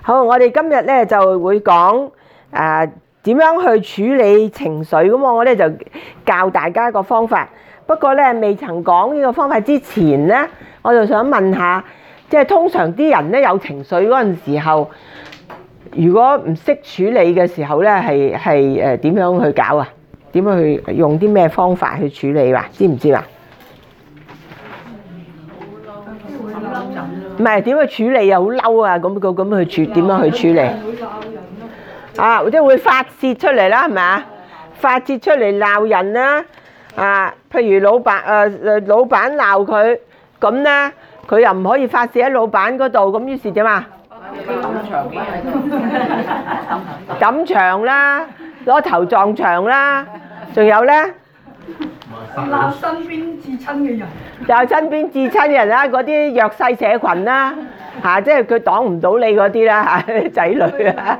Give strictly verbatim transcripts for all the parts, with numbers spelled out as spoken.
好，我哋今日咧就會講誒點樣去處理情緒。咁我咧就教大家一個方法。不過咧未曾講呢個方法之前咧，我就想問下，即係通常啲人咧有情緒嗰陣時候，如果唔識處理嘅時候咧，係係誒點樣去搞啊？點樣去用啲咩方法去處理啊？知唔知啊？唔係點去處理啊？好嬲啊！咁咁咁去處點樣去處理？啊，即係會發泄出嚟啦，係咪啊？發泄出嚟鬧人啦，啊，譬如老闆誒誒，老闆鬧佢，咁咧佢又唔可以發泄喺老闆嗰度，咁於是點啊？揼牆啦，攞頭撞牆啦，仲有咧？ 鬧身邊至親嘅人， 就身邊至親人啦，嗰啲弱勢社群啦，嚇，即係佢擋唔到你嗰啲啦嚇，仔女啊，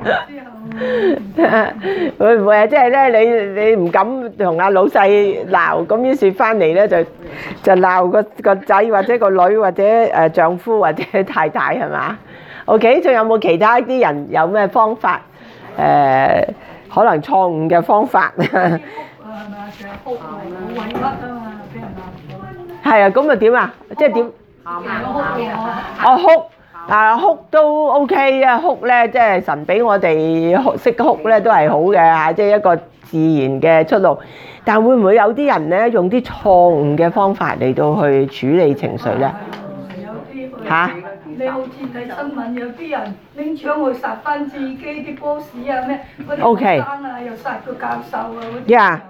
會唔會啊？即係咧，你你唔敢同阿老細鬧，咁於是翻嚟咧就就鬧個個仔或者個女或者誒丈夫或者太太係嘛？OK，仲有冇其他啲人有咩方法？誒，可能錯誤嘅方法。 係咪啊？成日哭啊，好委屈啊嘛，俾人鬧。 係啊，咁啊點啊？即係點？ 喊啊！ 哦，哭啊，哭都 OK 啊，哭咧即係神俾我哋哭識哭咧都係好嘅嚇，即係一個自然嘅出路。但會唔會有啲人咧用啲錯誤嘅方法嚟到去處理情緒咧？ 有啲嚇？ 你好似睇新聞，有啲人拎槍去殺翻自己啲 boss 啊咩嗰啲 OK 學生啊，又殺個教授啊嗰啲。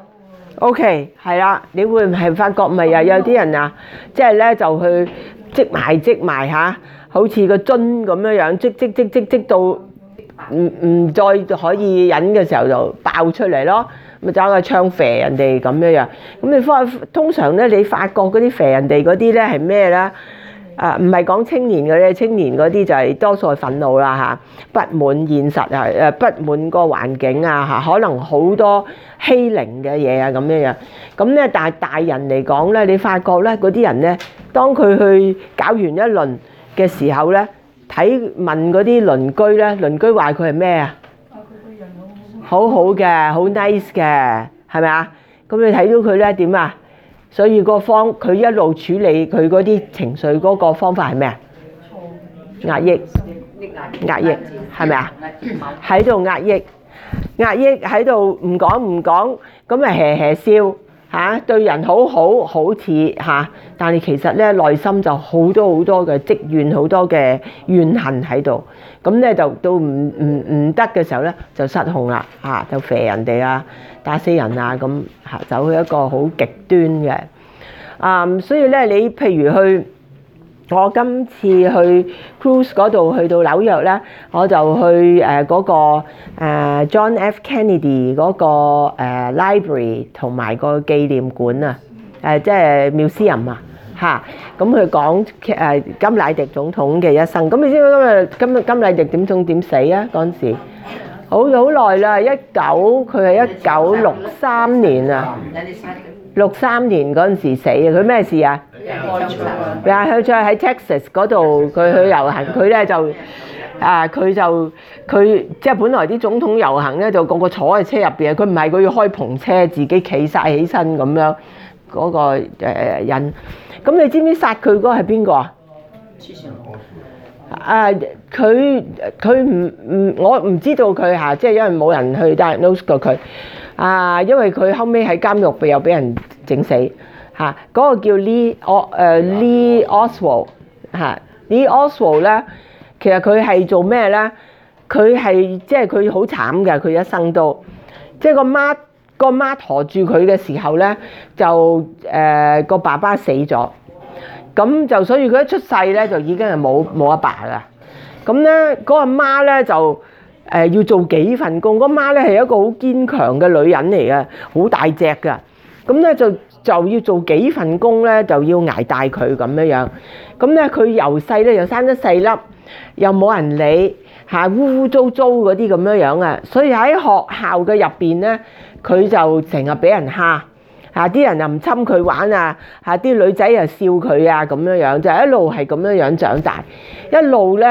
Yeah。O.K. 係啦，你會唔係發覺咪又有啲人啊，即係咧就去積埋積埋嚇，好似個樽咁樣樣，積積積積積到唔唔再可以忍嘅時候就爆出嚟咯，咪走個槍射人哋咁樣樣。咁你發通常咧，你發覺嗰啲射人哋嗰啲咧係咩咧？啊，唔係講青年嘅咧，青年嗰啲就係多數係憤怒啦嚇，不滿現實啊，誒不滿個環境啊嚇，可能好多欺凌嘅嘢啊咁樣樣。咁咧，但係大人嚟講咧，你發覺咧嗰啲人咧，當佢去搞完一輪嘅時候咧，睇問嗰啲鄰居咧，鄰居話佢係咩啊？ 啊，佢個人好好嘅，好 nice 嘅，係咪啊？咁你睇到佢咧點啊？所以個方佢一路處理佢嗰啲情緒嗰個方法係咩啊？壓抑，壓抑係咪啊？喺度壓抑，壓抑喺度唔講唔講，咁咪嘿嘿笑嚇，對人好好好似嚇，但係其實咧內心就好多好多嘅積怨，好多嘅怨恨喺度。咁咧就到唔唔唔得嘅時候咧，就失控啦嚇，就射人哋啊，打死人啊咁嚇，走去一個好極端嘅啊、嗯，所以咧你譬如去我今次去 cruise 嗰度去到紐約咧，我就去誒嗰、呃那個、呃、John F Kennedy 嗰、那個、呃、library 同埋個紀念館啊，誒即係 museum 啊嚇，咁佢講誒甘迺迪總統嘅一生。咁你知唔知今日甘迺迪點總點死啊？嗰陣時好好耐啦，一九佢係一九六三年啊，六三年嗰陣時死啊！佢咩事啊？又係佢再喺 Texas 嗰度，佢去遊行，佢咧就啊，佢就佢即係本來啲總統遊行咧，就個個坐喺車入邊，佢唔係佢要開篷車，自己企晒起身咁樣嗰個誒人。咁你知唔知殺佢嗰個係邊個啊？啊！佢佢唔唔，我唔知道佢嚇，即係因為冇人去 diagnose 過佢啊，因為佢後尾喺監獄又俾人整死嚇。嗰個叫 Lee 我誒 Lee Oswald 嚇 Lee Oswald 咧，其實佢係做咩咧？佢係即係佢好慘嘅，佢一生都即係個媽個媽陀住佢嘅時候咧，就誒個爸爸死咗。咁就所以佢一出世咧就已經係冇冇阿爸啦。咁咧嗰個媽咧就誒要做幾份工。嗰媽咧係一個好堅強嘅女人嚟嘅，好大隻㗎。咁咧就就要做幾份工咧，就要捱大佢咁樣樣。咁咧佢由細咧又生得細粒，又冇人理嚇，污污糟糟嗰啲咁樣樣啊。所以喺學校嘅入邊咧，佢就成日俾人蝦。嚇！啲人又唔侵佢玩啊！嚇！啲女仔又笑佢啊咁樣樣，就一路係咁樣樣長大，一路咧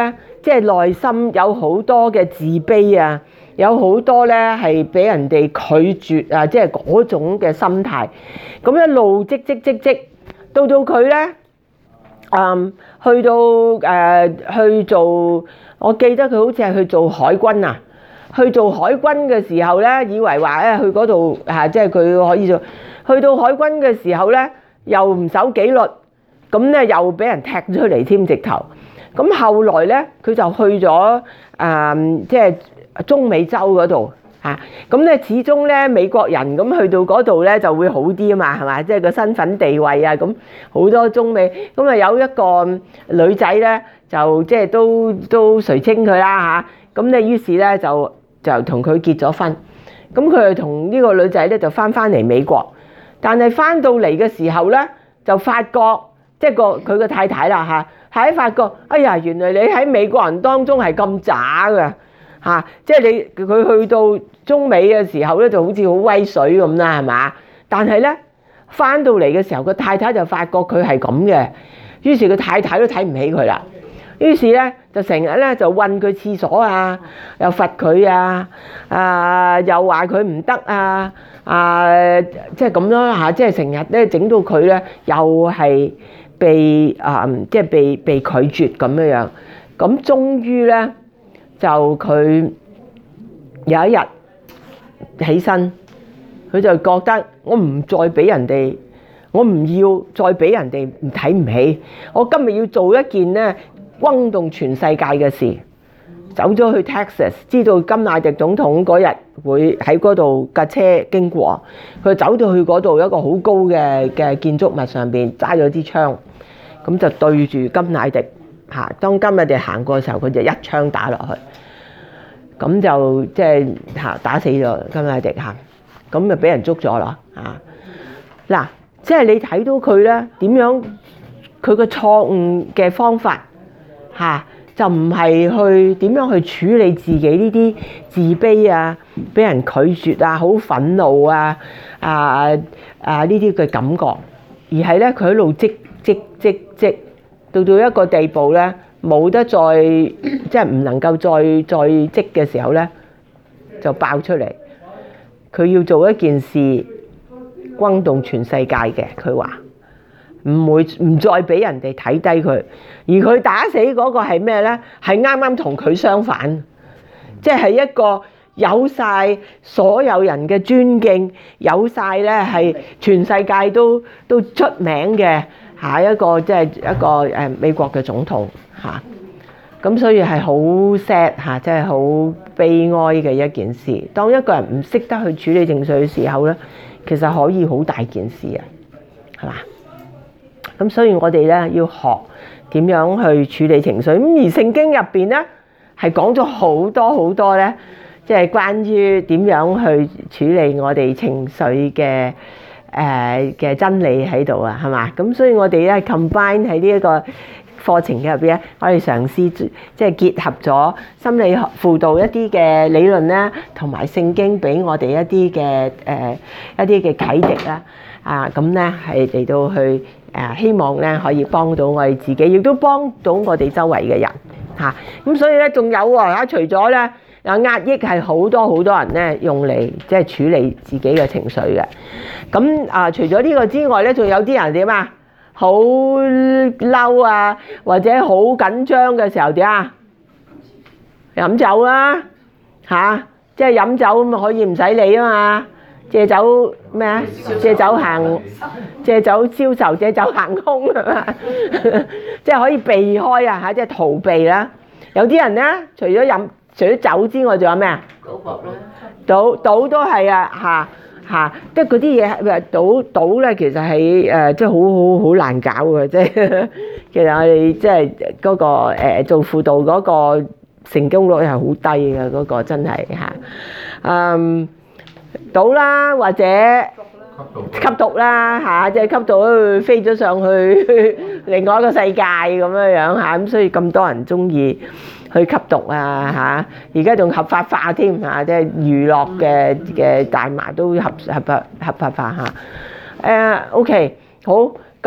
即係內心有好多嘅自卑啊，有好多咧係俾人哋拒絕啊，即係嗰種嘅心態。咁一路積積積積，到到佢咧，嗯，去到誒、呃、去做，我記得佢好似係去做海軍啊。去做海軍嘅時候咧，以為話咧去嗰度嚇，即係佢可以做。去到海軍嘅時候咧，又唔守紀律，咁咧又俾人踢出嚟添直頭。咁後來咧，佢就去咗誒，即係中美洲嗰度嚇。咁咧始終咧美國人咁去到嗰度咧就會好啲啊嘛，係嘛？即係個身份地位啊，咁好多中美咁啊有一個女仔咧，就即係都都垂青佢啦嚇。咁咧於是咧就就同佢結咗婚。咁佢就同呢個女仔咧就翻翻嚟美國。但係翻到嚟嘅時候咧，就發覺即係個佢個太太啦嚇，喺發覺，哎呀，原來你喺美國人當中係咁渣嘅嚇，即係你佢去到中美嘅時候咧，就好似好威水咁啦，係嘛？但係咧翻到嚟嘅時候，個太太就發覺佢係咁嘅，於是個太太都睇唔起佢啦。於是咧就成日咧就韞佢廁所啊，又罰佢啊，啊又話佢唔得啊，啊即係咁樣嚇，即係成日咧整到佢咧又係被啊即係被被拒絕咁樣樣。咁終於咧就佢有一日起身，佢就覺得我唔再俾人哋，我唔要再俾人哋唔睇唔起，我今日要做一件咧轟動全世界嘅事，走咗去 Texas， 知道甘迺迪總統嗰日會喺嗰度架車經過，佢走到去嗰度一個好高嘅嘅建築物上邊，揸咗支槍，咁就對住甘迺迪嚇。當甘迺迪行過嘅時候，佢就一槍打落去，咁就即係嚇打死咗甘迺迪嚇，咁就俾人捉咗啦嚇。嗱，即係你睇到佢咧點樣，佢個錯誤嘅方法。嚇，就唔係去點樣去處理自己呢啲自卑啊，俾人拒絕啊，好憤怒啊，啊啊呢啲嘅感覺，而係咧佢喺度積積積積，到到一個地步咧，冇得再即係唔能夠再再積嘅時候咧，就爆出嚟。佢要做一件事，轟動全世界嘅，佢話。唔會唔再俾人哋睇低佢，而佢打死嗰個係咩呢？係啱啱同佢相反，即係一個有晒所有人嘅尊敬，有晒咧係全世界都都出名嘅下一個即係一個誒美國嘅總統嚇。咁所以係好 sad 嚇，即係好悲哀嘅一件事。當一個人唔識得去處理情緒嘅時候呢，其實可以好大件事啊，係嘛？咁所以我哋咧要學點樣去處理情緒。咁而聖經入邊咧係講咗好多好多咧，即係關於點樣去處理我哋情緒嘅誒嘅真理喺度啊，係嘛？咁所以我哋咧 combine 喺呢一個課程嘅入邊咧，我哋嘗試即係結合咗心理學輔導一啲嘅理論咧，同埋聖經俾我哋一啲嘅誒一啲嘅啟迪啦。啊，咁咧係嚟到去誒，希望咧可以幫到我哋自己，亦都幫到我哋周圍嘅人嚇。咁所以咧，仲有喎嚇，除咗咧有壓抑係好多好多人咧用嚟即係處理自己嘅情緒嘅。咁啊，除咗呢個之外咧，仲有啲人點啊？好嬲啊，或者好緊張嘅時候點啊？飲酒啦嚇，即係飲酒咁可以唔使理啊嘛。借酒咩啊？借酒行，借酒消愁，借酒行空係嘛？即係可以避開啊嚇，即係逃避啦。有啲人咧，除咗飲，除咗酒之外，仲有咩啊？賭博啦，賭賭都係啊嚇嚇，即係嗰啲嘢誒賭賭咧，其實係誒即係好好好難搞嘅，即係其實我哋即係嗰個誒做輔導嗰個成功率係好低嘅，嗰個真係嚇，嗯。賭啦，或者吸毒啦嚇，即係吸毒飛咗上去另外一個世界咁樣樣嚇，咁所以咁多人中意去吸毒啊嚇，而家仲合法化添嚇，即係娛樂嘅嘅大麻都合合法合法化嚇。誒 OK 好，咁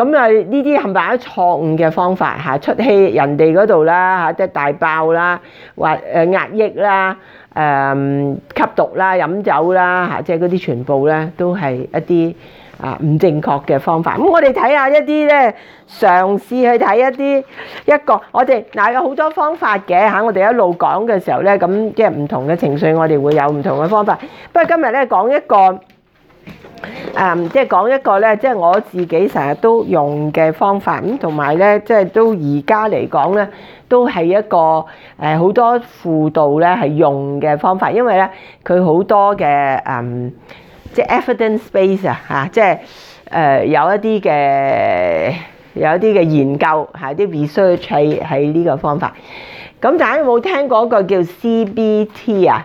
咁啊呢啲冚唪唥都錯誤嘅方法嚇，出氣人哋嗰度啦嚇，即係大爆啦，或誒壓抑啦，誒吸毒啦、飲酒啦嚇，即係嗰啲全部咧都係一啲啊唔正確嘅方法。咁我哋睇下一啲咧，嘗試去睇一啲一個，我哋嗱有好多方法嘅嚇，我哋一路講嘅時候咧，咁即係唔同嘅情緒，我哋會有唔同嘅方法。不過今日咧講一個。誒，即係講一個咧，即係我自己成日都用嘅方法，咁同埋咧，即係都而家嚟講咧，都係一個誒好多輔導咧係用嘅方法，因為咧佢好多嘅誒，即係 evidence base 啊嚇，即係誒有一啲嘅有一啲嘅研究係啲 research 係喺呢個方法。咁大家有冇聽過一個叫 C B T 啊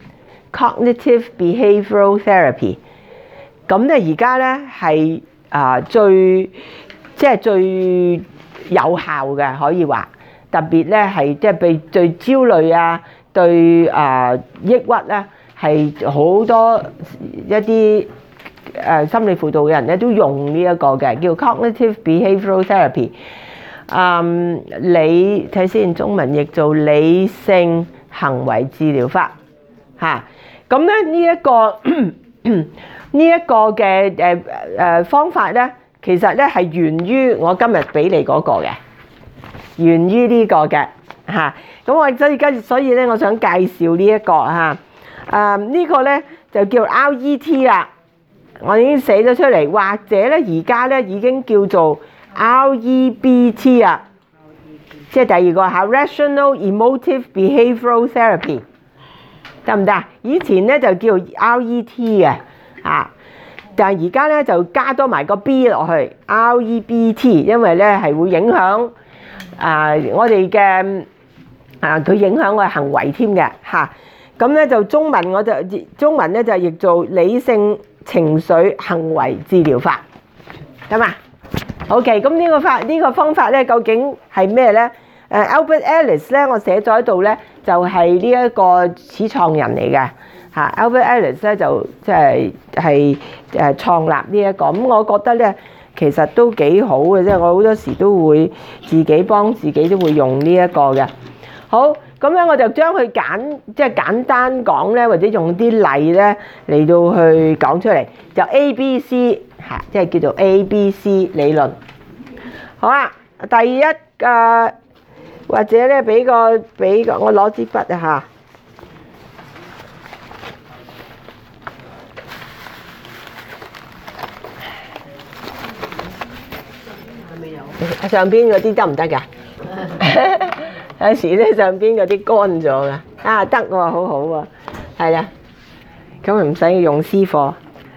？Cognitive Behavioral Therapy。咁咧而家咧係啊最即係最有效嘅，可以話特別咧係即係被最焦慮啊，對啊抑鬱咧係好多一啲誒心理輔導嘅人咧都用呢一個嘅叫 Cognitive Behavioral Therapy。嗯，你睇先中文譯做理性行為治療法嚇。咁咧呢一個。呢一個嘅誒誒方法咧，其實咧係源於我今日俾你嗰個嘅，源於呢個嘅嚇。咁我所以跟所以咧，我想介紹呢一個嚇。誒呢個咧就叫 R E T 啦，我已經寫咗出嚟，或者咧而家咧已經叫做 R E B T 啊，即係第二個嚇 Rational Emotive Behavioral Therapy， 得唔得？以前咧就叫 R E T 嘅。啊！但係而家咧就加多埋個 B 落去 R E B T， 因為咧係會影響啊我哋嘅啊佢影響我嘅行為添嘅嚇。咁咧就中文我就中文咧就譯做理性情緒行為治療法，得嘛 ？OK， 咁呢個法呢個方法咧究竟係咩咧？誒 Albert Ellis 咧，我寫咗喺度咧，就係呢一個始創人嚟嘅。嚇 Albert Ellis 咧就即係係誒創立呢一個，咁我覺得咧其實都幾好嘅，即係我好多時都會自己幫自己都會用呢一個嘅。好，咁咧我就將佢簡即係簡單講咧，或者用啲例咧嚟到去講出嚟，就 A B C 嚇，即係叫做 A B C 理論。好啊，第一個或者咧俾個俾個我攞支筆啊嚇。上邊嗰啲得唔得㗎？有時咧上邊嗰啲乾咗㗎，啊得喎，好好喎，係啦，咁咪唔使用私貨。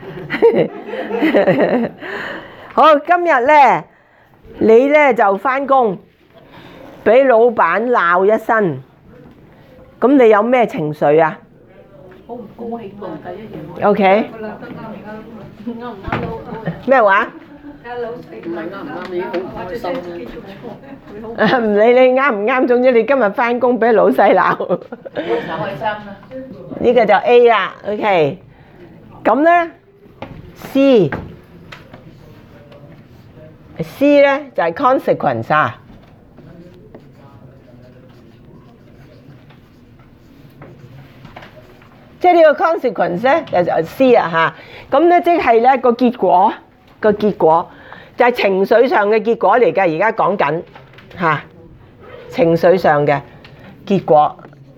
好，今日咧你咧就返工，俾老闆鬧一身，咁你有咩情緒啊？ 好唔高興喎，第一樣。 OK。 啱唔啱都？ 咩話？ 唔係啱唔啱，你好開心啦！ 唔理你啱唔啱，總之你今日返工俾老細鬧， 開心啦！ 呢個就 A 啦 ，OK。咁咧 C C 咧就係 consequence 啊，即係呢個 consequence 咧就係 C 啊嚇。咁咧即係咧個結果。個結果就係情緒上嘅結果嚟㗎，而家講緊嚇情緒上嘅結果。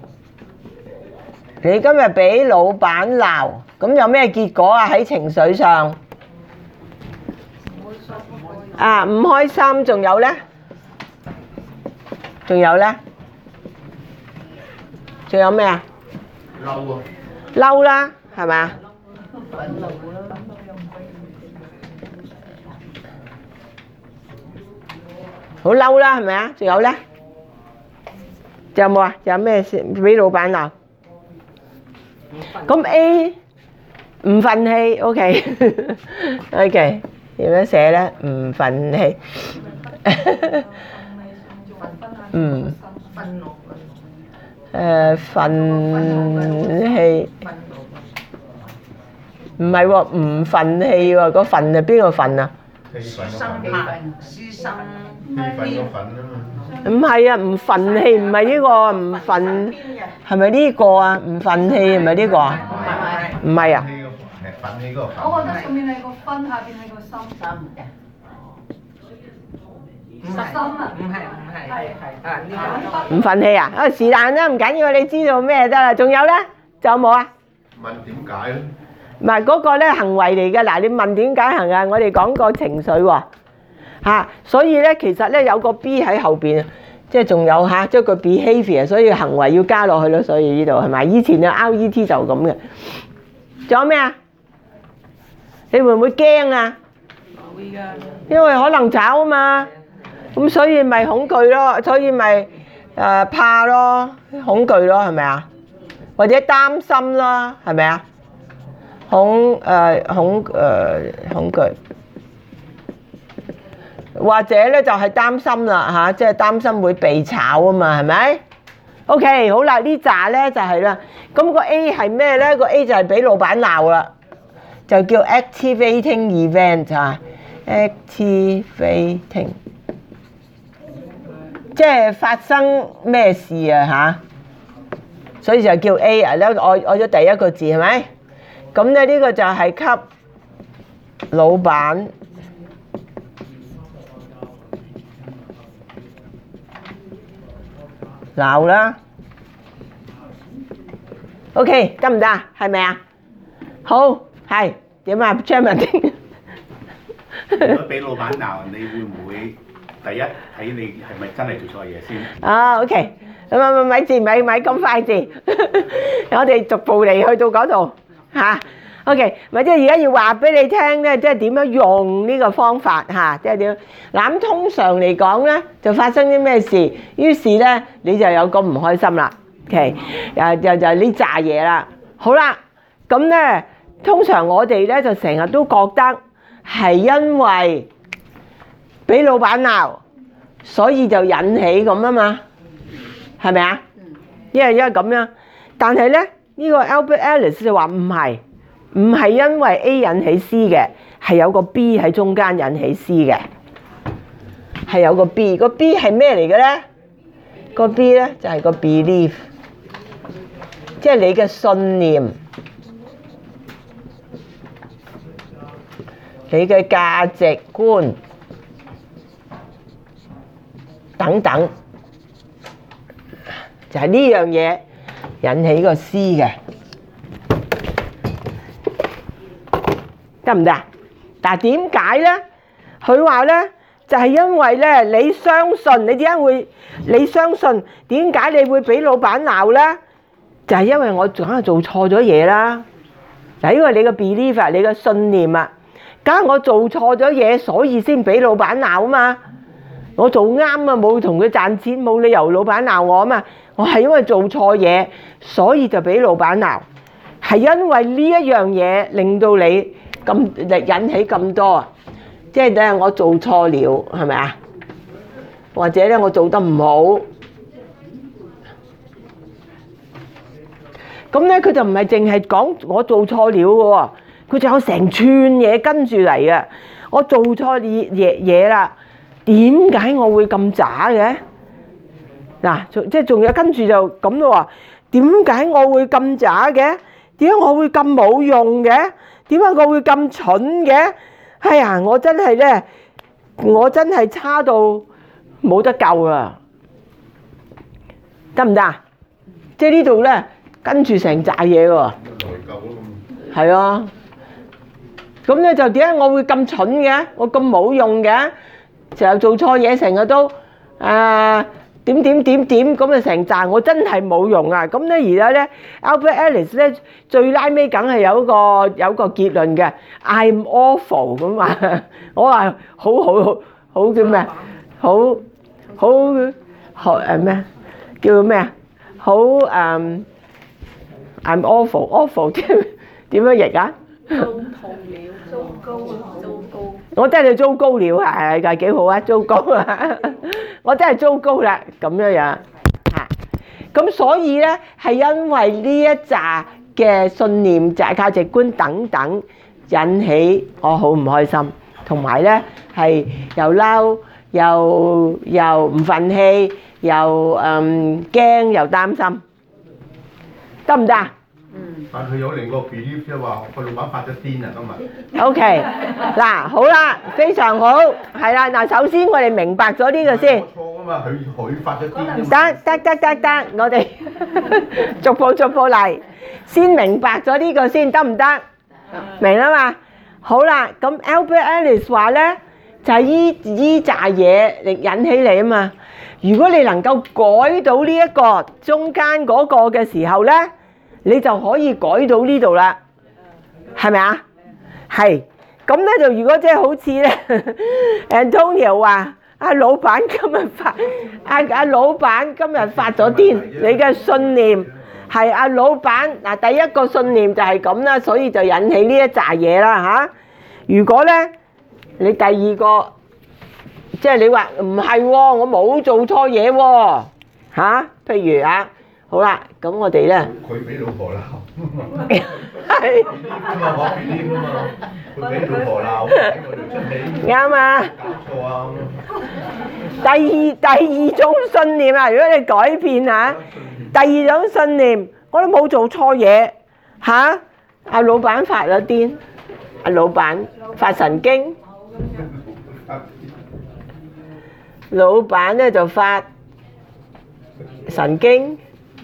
你今日俾老闆鬧，咁有咩結果啊？喺情緒上啊，唔開心，仲有咧？仲有咧？仲有咩啊？ 嬲啊！ 嬲啦，係嘛？好嬲啦，係咪啊？仲有咧？仲有冇啊？仲有咩事俾老闆鬧？咁 A 唔憤氣 ，OK，OK，點樣寫咧？唔憤氣，嗯，誒憤氣，唔係喎，唔憤氣喎，個憤係邊個憤啊？ 書生拍書生氣憤個憤啊嘛。 唔係啊，唔憤氣，唔係呢個，唔憤，係咪呢個啊？唔憤氣係咪呢個啊？唔係啊。 係憤氣嗰個憤。 我覺得上面係個分，下邊係個心。 心嘅。唔心啊！ 唔係唔係係係啊呢個。 唔憤氣啊？啊是但啦，唔緊要，你知道咩得啦？仲有咧？仲有冇啊？ 問點解咧？ 唔係嗰個咧行為嚟嘅，嗱你問點解行啊？我哋講個情緒喎，嚇，所以咧其實咧有個 B 喺後邊，即係仲有嚇，即係個 behaviour，所以行為要加落去咯。所以呢度係咪？以前嘅 R E T 就咁嘅。仲有咩啊？你會唔會驚啊？ 會㗎。 因為可能炒啊嘛，咁所以咪恐懼咯，所以咪誒怕咯，恐懼咯，係咪啊？或者擔心啦，係咪啊？恐誒恐誒恐懼，或者咧就係擔心啦嚇，即係擔心會被炒啊嘛，係咪 ？OK， 好啦，呢紮咧就係啦。咁個 A 係咩咧？個 A 就係俾老闆鬧啦，就叫 activating event 啊 ，activating，即係發生咩事啊嚇？所以就叫 A 啊，咧愛愛咗第一個字係咪？咁咧呢個就係給老闆鬧啦。OK， 得唔得啊？係咪啊？好，係點啊 ？Chairman， 如果俾老闆鬧，你會唔會第一睇你係咪真係做錯嘢先？ 啊 ，OK，咪咪咪字咪咪咁快字，我哋逐步嚟去到嗰度嚇。OK， 咪即係而家要話俾你聽咧，即係點樣用呢個方法嚇，即係點？嗱咁通常嚟講咧，就發生啲咩事？於是咧你就有個唔開心啦。OK，又又就係呢扎嘢啦。好啦，咁咧通常我哋咧就成日都覺得係因為俾老闆鬧，所以就引起咁啊嘛，係咪啊？因為因為咁樣，但係咧呢個 Albert Ellis 就話唔係。唔係因為 A 引起 C 嘅，係有個 B 喺中間引起 C 嘅，係有個 B。個 B 係咩嚟嘅咧？個 B 咧就係個 belief，即係你嘅信念、你嘅價值觀等等，就係呢樣嘢引起個 C 嘅。得唔得啊？但係點解咧？佢話咧就係因為咧你相信，你點解會你相信？點解你會俾老闆鬧咧？就係因為我梗係做錯咗嘢啦。嗱，因為你嘅 belief 啊，你嘅信念啊，梗係我做錯咗嘢，所以先俾老闆鬧啊嘛。我做啱啊，冇同佢賺錢，冇理由老闆鬧我啊嘛。我係因為做錯嘢，所以就俾老闆鬧。係因為呢一樣嘢令到你咁引起咁多啊，即係咧我做錯了，係咪啊？或者咧我做得唔好，咁咧佢就唔係淨係講我做錯了嘅喎，佢就有成串嘢跟住嚟嘅。我做錯嘢嘢啦，點解我會咁渣嘅？嗱，即係仲有跟住就咁咯喎，點解我會咁渣嘅？點解我會咁冇用嘅？點解我會咁蠢嘅？哎呀，我真係咧，我真係差到冇得救啊！得唔得啊？即係呢度咧，跟住成扎嘢喎。 內疚咯。 係啊。咁咧就點解我會咁蠢嘅？我咁冇用嘅？成日做錯嘢，成日都誒點點點點咁啊，成扎我真係冇用啊！咁咧而家咧 Albert Ellis 咧最拉尾梗係有個有個結論嘅 ，I'm awful 咁話，我話好好好好叫咩？好好好誒咩？叫咩啊？好誒 I'm awful awful 即係點樣譯啊？ 糟透了，糟糕啊，糟糕！ 我真係糟糕了，係係幾好啊！糟糕啊！我真係糟糕啦，咁樣樣嚇。咁所以咧，係因為呢一紮嘅信念、就係價值觀等等，引起我好唔開心。 同埋咧係又嬲又又唔憤氣，又誒驚又擔心，得唔得啊？ 但佢有另個 belief 即係話個老闆發咗癲啊今日。 OK，嗱好啦，非常好，係啦，嗱首先我哋明白咗呢個先。 我錯啊嘛，佢佢發咗癲啊嘛。 得得得得得，我哋逐步逐步嚟，先明白咗呢個先，得唔得？明啦嘛。好啦，咁 Albert Ellis 話咧，就係依依紮嘢嚟引起你啊嘛。如果你能夠改到呢一個中間嗰個嘅時候咧，你就可以改到呢度啦，係咪啊？係，咁咧就如果即係好似咧 Antonio 話，阿老闆今日發，阿阿老闆今日發咗癲，你嘅信念係阿老闆嗱第一個信念就係咁啦，所以就引起呢一紮嘢啦嚇。如果咧你第二個，即係你話唔係喎，我冇做錯嘢喎嚇，譬如啊。好啦，咁我哋咧， 佢俾老婆鬧， 係啊嘛，我 believe 啊嘛，佢俾老婆鬧，我哋出氣， 啱啊！ 搞錯啊！ 第二第二種信念啊，如果你改變嚇，第二種信念，我都冇做錯嘢嚇，阿老闆發咗癲，阿老闆發神經，老闆咧就發神經。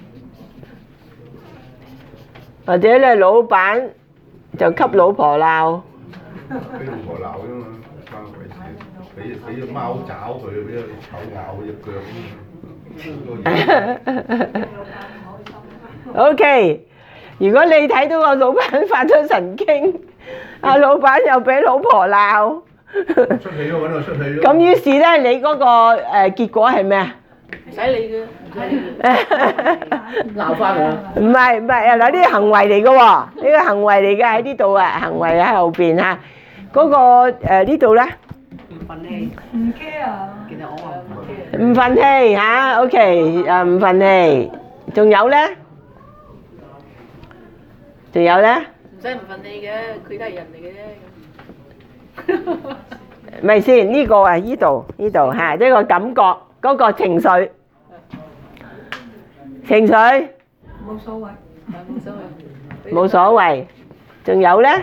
或者咧，老闆就給老婆鬧， 俾老婆鬧啫嘛，關鬼事！俾俾隻貓爪佢，俾隻狗咬隻腳咁。 OK，如果你睇到個老闆發咗神經，阿老闆又俾老婆鬧， 出氣咯，揾個出氣咯。 咁於是咧，你嗰個誒結果係咩啊？ 唔使理嘅，鬧翻佢。 唔係唔係啊！嗱，呢啲行為嚟嘅喎，呢個行為嚟嘅喺呢度啊，行為喺後邊嚇。嗰個誒呢度咧， 唔憤氣， 唔 care 啊！ 其實我話唔憤氣。 唔憤氣嚇，OK，誒唔憤氣，仲有咧，仲有咧， 唔使唔憤氣嘅，佢都係人嚟嘅啫。 咪先呢個啊？呢度呢度嚇，呢個感覺嗰個情緒。情緒冇所謂， 冇所謂。 冇所謂，仲有咧？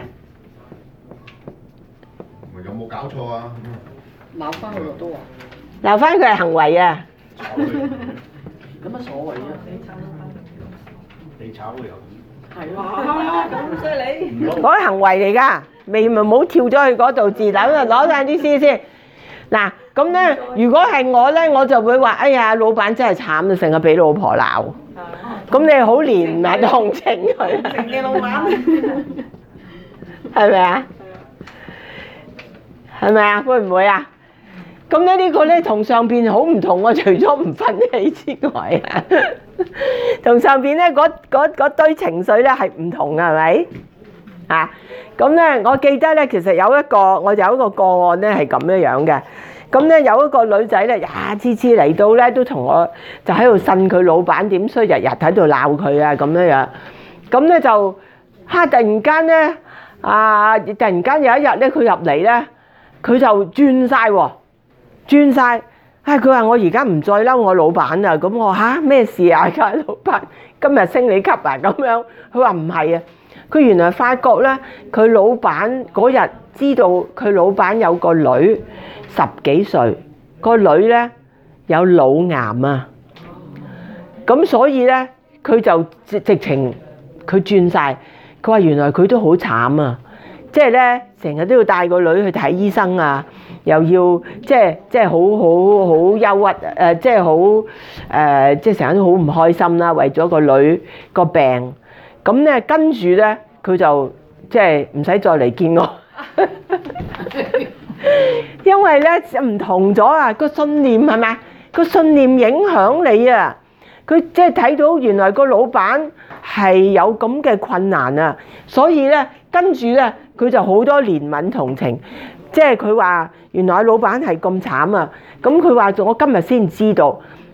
有冇搞錯啊？ 鬧翻佢落都話， 鬧翻佢係行為啊！ 炒佢， 有乜所謂啫？ 你炒佢又係啊，咁犀利。 嗰個行為嚟㗎，未咪冇跳咗去嗰度字，等啊攞晒啲詩先。嗱，咁咧，如果係我咧，我就會話：哎呀，老闆真係慘啊，成日俾老婆鬧。咁你好憐憫同情佢， 成嘅老闆。 係咪啊？係咪啊？會唔會啊？咁咧呢個咧同上邊好唔同喎，除咗唔憤氣之外啊，同上邊咧嗰嗰嗰堆情緒咧係唔同嘅，係咪？啊，咁咧我記得咧，其實有一個我有一個個案咧係咁樣樣嘅。咁咧有一個女仔咧，呀次次嚟到咧都同我就喺度呻佢老闆點衰，日日喺度鬧佢啊咁樣樣。咁咧就嚇突然間咧，啊突然間有一日咧佢入嚟咧，佢就轉曬喎，轉曬。唉，佢話我而家唔再嬲我老闆啊。咁我嚇咩事啊？而家老闆今日升你級啊咁樣。佢話唔係啊，佢原來發覺咧，佢老闆嗰日知道佢老闆有個女。十幾歲，個女咧有腦癌啊，咁所以咧佢就直直情佢轉晒，佢話原來佢都好慘啊，即係咧成日都要帶個女去睇醫生啊，又要即係即係好好好憂鬱誒，即係好誒，即係成日都好唔開心啦，為咗個女個病，咁咧跟住咧佢就即係唔使再嚟見我。因為咧唔同咗啊，個信念係咪？個信念影響你啊，佢即係睇到原來個老闆係有咁嘅困難啊，所以咧跟住咧佢就好多憐憫同情，即係佢話原來老闆係咁慘啊，咁佢話我今日先知道，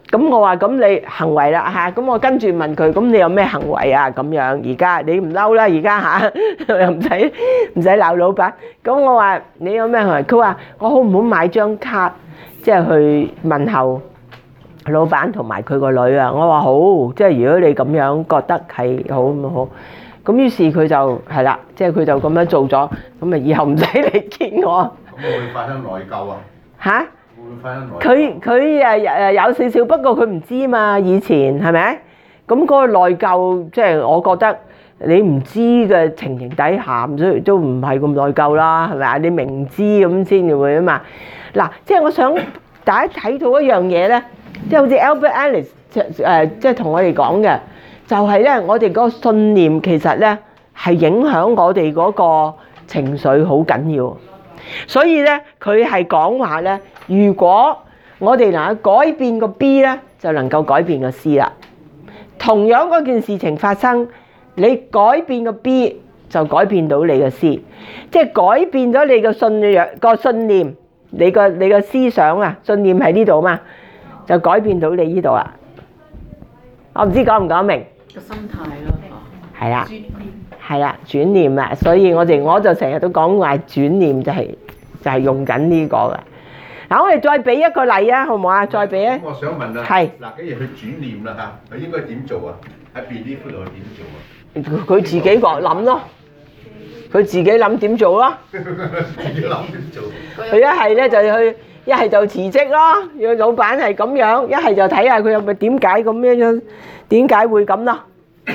咁我話咁你行為啦嚇，咁我跟住問佢，咁你有咩行為啊？咁樣而家你唔嬲啦，而家嚇又唔使唔使鬧老闆。咁我話你有咩行為？佢話我好唔好買張卡，即係去問候老闆同埋佢個女啊？我話好，即係如果你咁樣覺得係好咁好。咁於是佢就係啦，即係佢就咁樣做咗，咁啊以後唔使嚟見我。 咁會唔會發生內疚啊？ 嚇？ 會唔會發生內疚？ 佢佢誒誒有少少，不過佢唔知嘛，以前係咪？咁嗰個內疚，即係我覺得你唔知嘅情形底下，所以都唔係咁內疚啦，係咪啊？你明知咁先至會啊嘛。嗱，即係我想大家睇到一樣嘢咧，即係好似 Albert Ellis 誒，即係同我哋講嘅。就係咧，我哋嗰個信念其實咧係影響我哋嗰個情緒好緊要，所以咧佢係講話咧，如果我哋能夠改變個 B 咧，就能夠改變個 C 啦。同樣嗰件事情發生，你改變個 B 就改變到你嘅 C，即係改變咗你嘅信仰個信念，你個你個思想啊，信念喺呢度嘛，就改變到你呢度啦。我唔知講唔講明？ 個心態咯， 係啦， 轉念係啦，轉念啊！所以我哋我就成日都講話轉念就係就係用緊呢個嘅。嗱，我哋再俾一個例啊，好唔好啊？再俾啊！ 我想問啊， 係嗱，既然佢轉念啦嚇，佢應該點做啊？喺 belief 嗰度點做啊？ 佢自己講諗咯，佢自己諗點做咯。 自己諗點做？ 佢一係咧就去，一係就辭職咯。如果老闆係咁樣，一係就睇下佢有咪點解咁樣樣，點解會咁咯？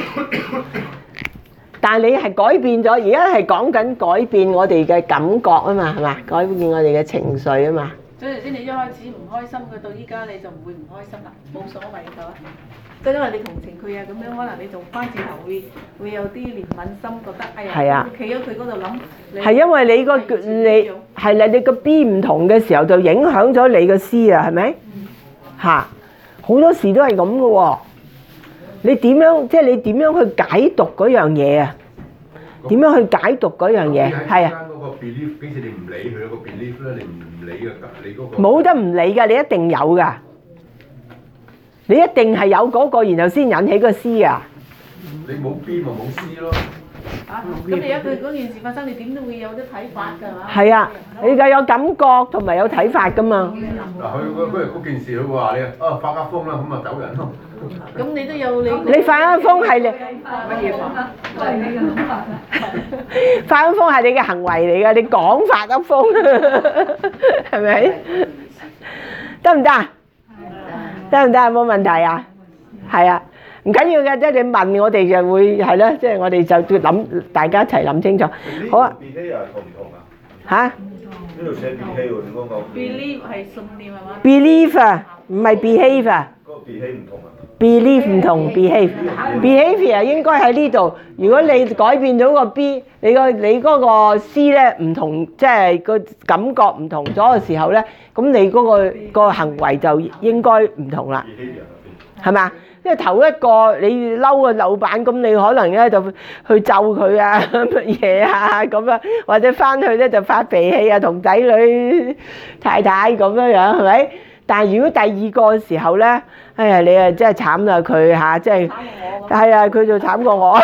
但係你係改變咗，而家係講緊改變我哋嘅感覺啊嘛，係嘛？改變我哋嘅情緒啊嘛。 所以頭先你一開始唔開心嘅，到依家你就唔會唔開心啦，冇所謂嘅嘛。即係因為你同情佢啊，咁樣可能你做翻轉頭會會有啲憐憫心，覺得哎係啊呀，企喺佢嗰度諗。你係因為你個你係啦，你個 B 唔同嘅時候就影響咗你個 C 啊，係咪？嚇，好多時都係咁嘅喎。你點樣即係你點樣去解讀嗰樣嘢啊？點樣去解讀嗰樣嘢？係啊， 嗰個 belief 幾時你唔理佢個 belief 咧？你唔理嘅，你嗰個冇得唔理㗎，你一定有㗎。你一定係有嗰個，然後先引起個 C 啊！ 你冇 B 咪冇 C 咯。 啊，咁你而家佢嗰件事發生，你點都會有啲睇法㗎嘛？ 係啊，你梗有感覺同埋有睇法㗎嘛。 嗱，佢嗰嗰嗰件事，佢話你啊發噏風啦，咁啊走人咯。 咁你都有你。 你發噏風係你乜嘢法？都係你嘅諗法啊！ 發噏風係你嘅行為嚟㗎，你講發噏風係咪？得唔得啊？得唔得啊？冇問題啊，係啊，唔緊要嘅，即係你問我哋就會係咯，即係我哋就要諗，大家一齊諗清楚。好啊， behaviour 同唔同啊？ 嚇呢度寫 behaviour 喎，你嗰個 believe 係信念係嘛 ，believe 啊，唔係 behave 啊。 嗰個 behave 唔同啊。 believe 唔同 behave，behaviour 應該喺呢度。如果你改變到個 B，你個你嗰個 C 咧唔同，即係個感覺唔同咗嘅時候咧，咁你嗰個個行為就應該唔同啦， behaviour 係嘛？因為頭一個你嬲個老闆，咁你可能咧就去咒佢啊乜嘢啊咁樣，或者翻去咧就發脾氣啊，同仔女太太咁樣樣係咪？但係如果第二個時候咧，哎呀你啊真係慘啦佢嚇，即係係啊佢就慘過我，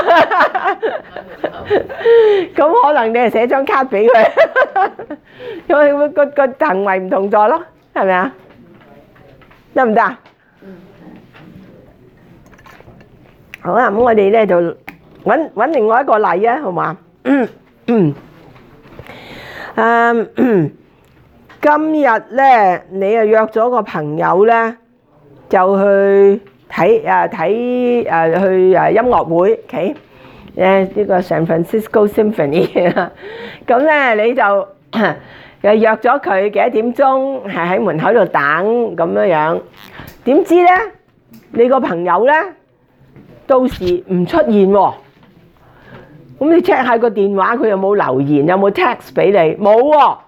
咁可能你係寫張卡俾佢，因為個個行為唔同咗咯，係咪啊？得唔得啊？好啊，咁我哋咧就揾揾另外一個例啊，好嘛？嗯嗯，誒。今日咧，你啊約咗個朋友咧，就去睇啊睇誒去誒音樂會，OK？誒呢個 San Francisco Symphony，咁咧你就又約咗佢幾多點鐘，係喺門口度等咁樣樣。點知咧，你個朋友咧到時唔出現喎，咁你 check 下個電話，佢有冇留言，有冇 text 俾你？冇喎。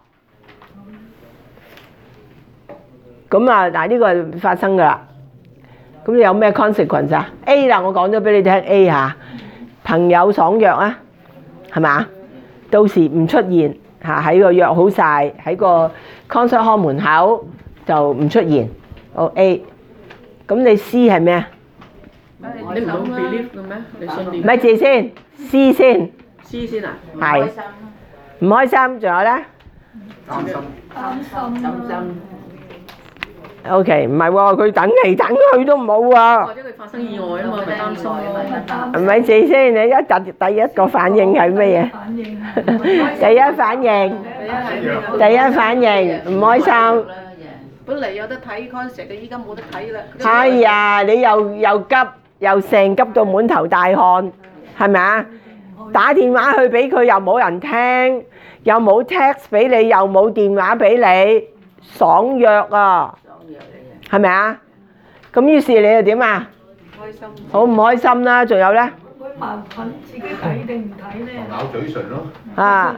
咁啊，嗱呢個係發生噶啦。咁你有咩 consequence 啊 ？A 啦，我講咗俾你聽 A 嚇，朋友爽約啊，係嘛？到時唔出現嚇，喺個約好晒，喺個 concert hall 門口就唔出現。好 A。 咁你 C 係咩啊？ 你唔用 believe 嘅咩？你信念。 咪住先 ，C 先， C 先啊？ 係唔開心，仲有咧擔心。 擔心啦。 ？OK，唔係喎，佢等嚟等去都冇喎。 或者佢發生意外啊嘛，咪擔心咯。 咪住先，你一第第一個反應係咩嘢？ 反應。 第一反應，第一反應唔開心。 本嚟有得睇 concert 嘅，依家冇得睇啦。 哎呀，你又又急又成急到滿頭大汗，係咪啊？打電話去俾佢又冇人聽，又冇 text 俾你，又冇電話俾你，爽約啊！係咪啊？咁於是你又點啊？ 開心。 好唔開心啦！仲有咧？ 會矛盾自己睇定唔睇咧？ 咬嘴唇咯。 啊！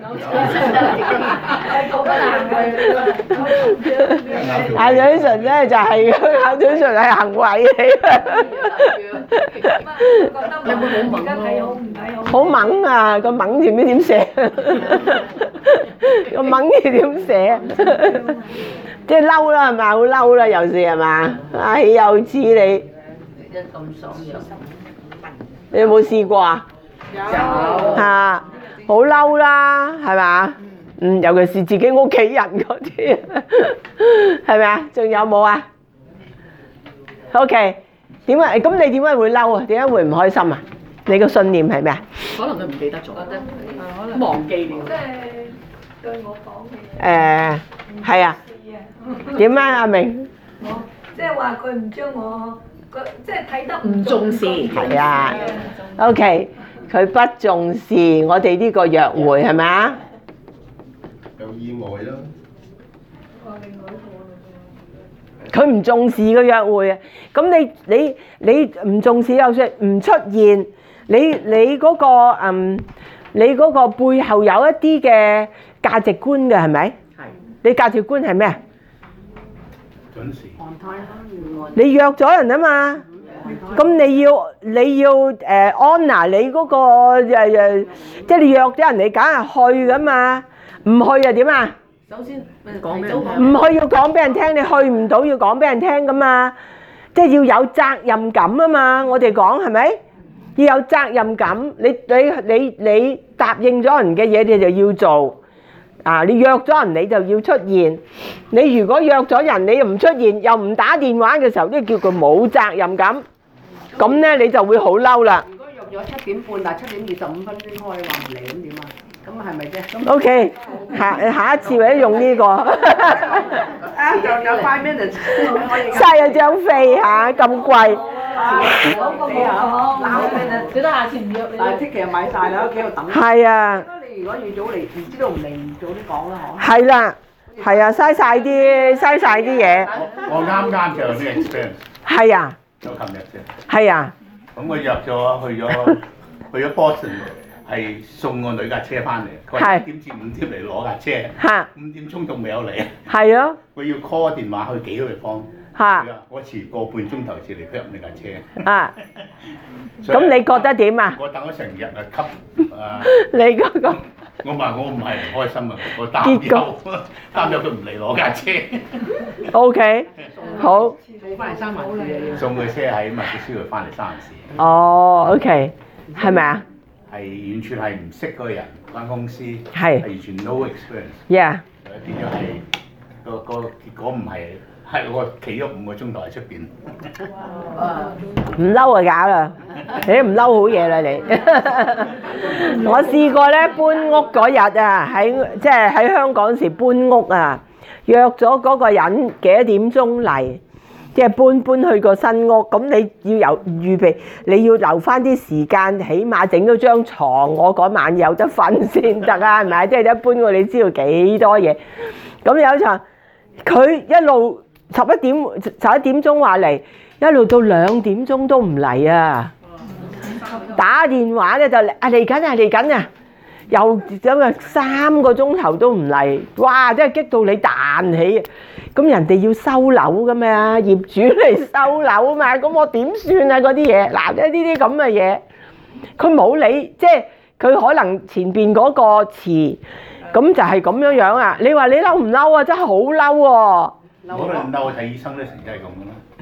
好難嘅。 咬嘴唇咧就係咬嘴唇係行為嚟。 你會好而家睇好唔睇好？ 好猛啊！個猛字唔知點寫，個猛字點寫？即係嬲啦，係咪？好嬲啦，有時係嘛？哎，又似你，你有冇試過啊？ 有。 嚇，好嬲啦，係嘛？嗯，尤其是自己屋企人嗰啲，係咪啊？仲有冇啊 ？OK，點解？咁你點解會嬲啊？點解會唔開心啊？你個信念係咩啊？ 可能佢唔記得咗， 可能忘記了。 即係對我講嘅。 誒，係啊。點啊，阿明？ 我即係話佢唔將我個即係睇得唔重視。 係啊。OK，佢不重視我哋呢個約會係咪啊？ 有意外咯。 佢唔重視個約會啊！咁你你你唔重視又算唔出現，你你嗰個嗯，你嗰個背後有一啲嘅價值觀嘅係咪？係。你價值觀係咩啊？ 準時。 你約咗人啊嘛，咁你要你要誒 honour 你嗰個誒誒，即係你約咗人，你梗係去噶嘛，唔去又點啊？ 首先講俾人聽。 唔去要講俾人聽，你去唔到要講俾人聽噶嘛，即係要有責任感啊嘛。我哋講係咪？要有責任感，你你你你答應咗人嘅嘢，你就要做。啊！你約咗人你就要出現，你如果約咗人你又唔出現，又唔打電話嘅時候，呢叫佢冇責任感，咁咧你就會好嬲啦。 如果約咗七點半，但係七點二十五分先開，話唔嚟咁點啊？咁係咪啫 ？OK，下下一次或者用呢個。 啊，就有 five minutes， 嘥咗張飛嚇，咁貴。 嗰個冇講， 最多下次唔約你。 但係 ticket 買曬啦，喺屋企度等。 係啊。 如果預早嚟，唔知道唔嚟，唔早啲講啦，嗬。 係啦，係啊，嘥曬啲，嘥曬啲嘢。 我啱啱就有啲 experience。 係啊。 就琴日啫。 係啊。 咁我約咗去咗去咗 Boston，係送個女架車翻嚟。佢話點至五點嚟攞架車。嚇。五點鐘仲未有嚟。係啊。我要 call 電話去幾個地方。嚇。我遲個半鐘頭至嚟 pick up 你架車。啊。咁你覺得點啊？我等咗成日啊，吸啊！ 你嗰個， 我話我唔係唔開心啊，我擔憂，擔憂佢唔嚟攞架車。 O K，好。 冇翻嚟三藩市。 送佢車喺麥記燒佢翻嚟三藩市。 哦 ，O K，係咪啊？ 係完全係唔識嗰個人，間公司係係完全 no experience。 Yeah。 變咗係個個結果唔係。係我企咗五個鐘頭喺出邊。 唔嬲啊假啦，你唔嬲好嘢啦你。我試過咧搬屋嗰日啊，喺即係喺香港時搬屋啊，約咗嗰個人幾多點鐘嚟，即係搬搬去個新屋，咁你要有預備，你要留翻啲時間，起碼整咗張牀，我嗰晚有得瞓先得啊，係咪？即係一搬過你知道幾多嘢。咁有場佢一路。十一點十一點鐘話嚟，一路到兩點鐘都唔嚟啊！打電話咧就嚟啊嚟緊啊嚟緊啊，又咁啊三個鐘頭都唔嚟，哇！真係激到你彈起。咁人哋要收樓噶嘛，業主嚟收樓啊嘛，咁我點算啊嗰啲嘢？嗱，即係呢啲咁嘅嘢，佢冇理，即係佢可能前邊嗰個詞，咁就係咁樣樣啊！你話你嬲唔嬲啊？真係好嬲喎！ 可能嬲睇醫生都成日係咁嘅啦。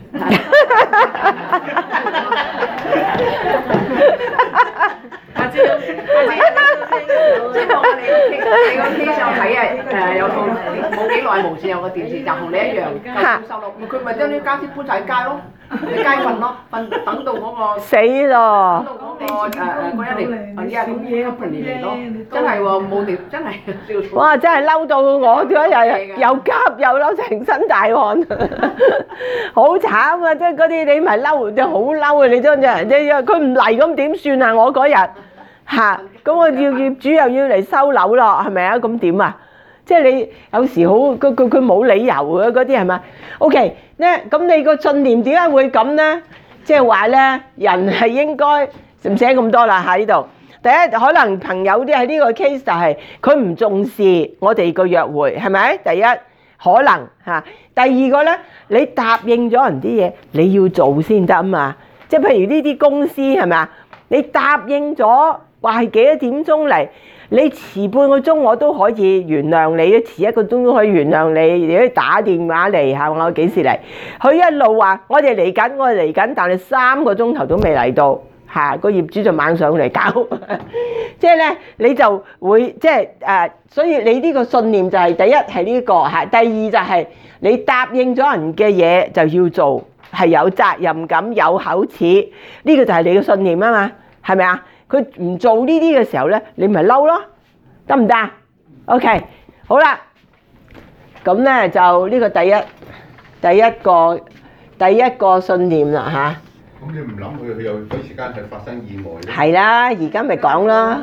下次下次即係我你你個 case 我睇啊誒有套冇幾耐無線有個電視集同你一樣夠收咯，佢咪將啲家私搬晒街咯，喺街瞓咯，瞓等到嗰個死咯！ 等到嗰個誒誒嗰一嚟揾啲咁 company 嚟咯，真係喎冇地真係笑死。 哇！真係嬲到我嗰日又急又嬲，成身大汗，好慘啊！即係嗰啲你咪嬲，你好嬲啊！你真係你佢唔嚟咁點算啊？我嗰日嚇，咁我要業主又要嚟收樓咯，係咪啊？咁點啊？即係你有時好佢佢佢冇理由嘅嗰啲係咪 ？OK 咧，咁你個信念點解會咁咧？即係話咧，人係應該唔寫咁多啦喺呢度。第一可能朋友啲喺呢個 case 就係佢唔重視我哋個約會係咪？第一可能嚇，第二個咧，你答應咗人啲嘢，你要做先得啊嘛。即係譬如呢啲公司係咪啊？你答應咗話係幾多點鐘嚟，你遲半個鐘我都可以原諒你，遲一個鐘都可以原諒你。你可以打電話嚟嚇我幾時嚟？佢一路話我哋嚟緊，我哋嚟緊，但係三個鐘頭都未嚟到。嚇個業主就猛上嚟搞，即係咧你就會即係誒，所以你呢個信念就係第一係呢個嚇，第二就係你答應咗人嘅嘢就要做，係有責任感、有口齒，呢個就係你嘅信念啊嘛，係咪啊？佢唔做呢啲嘅時候咧，你咪嬲咯，得唔得？OK，好啦，咁咧就呢個第一第一個第一個信念啦嚇。 咁你唔諗佢，佢又嗰時間係發生意外咧？ 係啦，而家咪講啦。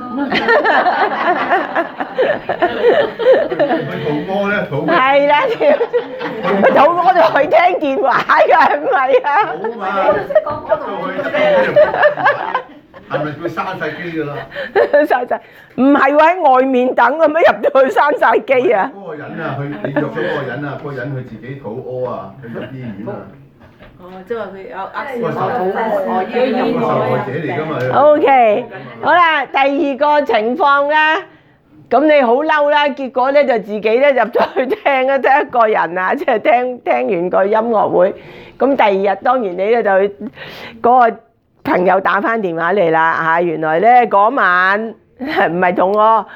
佢肚屙咧，肚屙。 係啦，佢肚屙就去聽電話㗎，係咪啊？ 好嘛，入到去，係咪佢閂晒機㗎啦？ 閂晒，唔係喎，喺外面等咁樣入到去閂晒機啊！ 嗰個人啊，佢你約咗嗰個人啊，嗰個人佢自己肚屙啊，去入醫院啊。 哦，即係話佢有呃個受哦，醫院個受害者嚟㗎嘛。 O K，好啦，第二個情況咧，咁你好嬲啦，結果咧就自己咧入咗去聽啊，聽一個人啊，即係聽聽完個音樂會，咁第二日當然你咧就嗰個朋友打返電話嚟啦嚇，原來咧嗰晚唔係同我，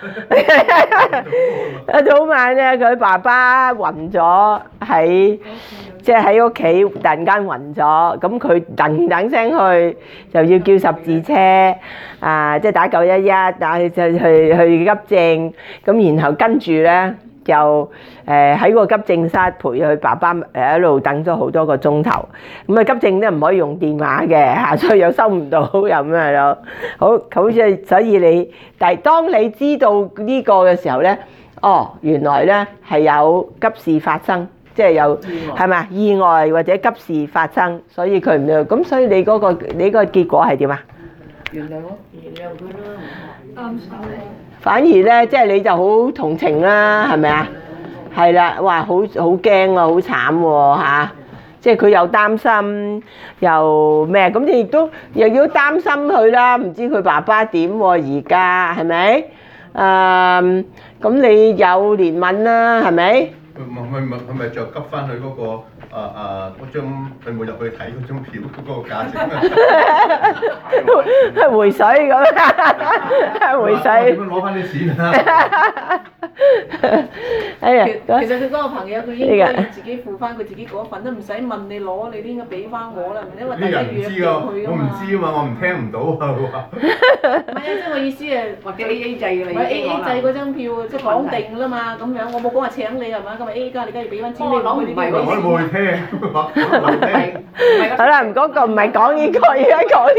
早晚咧佢爸爸暈咗喺。即係喺屋企突然間暈咗，咁佢噔噔聲去就要叫十字車，啊，即係打九一一，打去去去急症，咁然後跟住咧就誒喺個急症室陪佢爸爸誒一路等咗好多個鐘頭，咁啊急症咧唔可以用電話嘅嚇，所以又收唔到又咁樣咯，好好似所以你，但係當你知道呢個嘅時候咧，哦原來咧係有急事發生。即係有係咪意外或者急事發生，所以佢唔要咁，所以你嗰個你嗰個結果係點啊？ 原諒咯，原諒佢啦。 擔心。 反而咧，即係你就好同情啦，係咪啊？係啦，哇，好好驚啊，好慘喎嚇！即係佢又擔心又咩？咁你亦都又要擔心佢啦，唔知佢爸爸點喎而家係咪？誒，咁你有憐憫啦，係咪？ 佢咪咪佢咪著急翻去嗰個啊啊嗰張，佢冇入去睇嗰張票嗰個價值啊！ 回水咁，回水。 點樣攞翻啲錢啊？ 哎呀， 其實佢嗰個朋友佢應該要自己付翻佢自己嗰份，都唔使問你攞，你都應該俾翻我啦，因為大家約咗佢噶嘛。 我唔知啊嘛，我唔聽唔到啊佢話。 唔係啊，即係我意思係或者 A A 制嘅你。 咪 A A 制嗰張票即係講定㗎啦嘛，咁樣我冇講話請你係嘛，咁咪 A A 加你梗係要俾翻錢你攞佢呢啲。 我都冇去聽。 好啦，嗰個唔係講呢個，而家講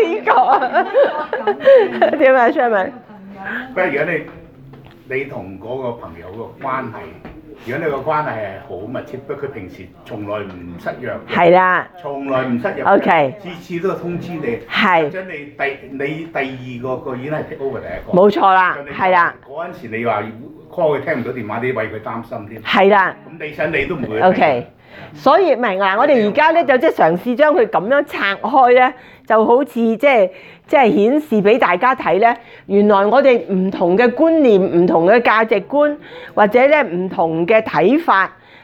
呢個。點啊，Sherman？ 不過如果你你同嗰個朋友個關係，如果你個關係係好密切，不過佢平時從來唔失約， 係啦， 從來唔失約 OK， 次次都通知你， 係將你第你第二個個已經係 take over 第一個， 冇錯啦，係啦。 嗰陣時你話 call 佢聽唔到電話，你為佢擔心添。 係啦。 咁你想你都唔會。 OK。所以明嗱，我哋而家咧就即係嘗試將佢咁樣拆開咧，就好似即係即係顯示俾大家睇咧，原來我哋唔同嘅觀念、唔同嘅價值觀，或者咧唔同嘅睇法，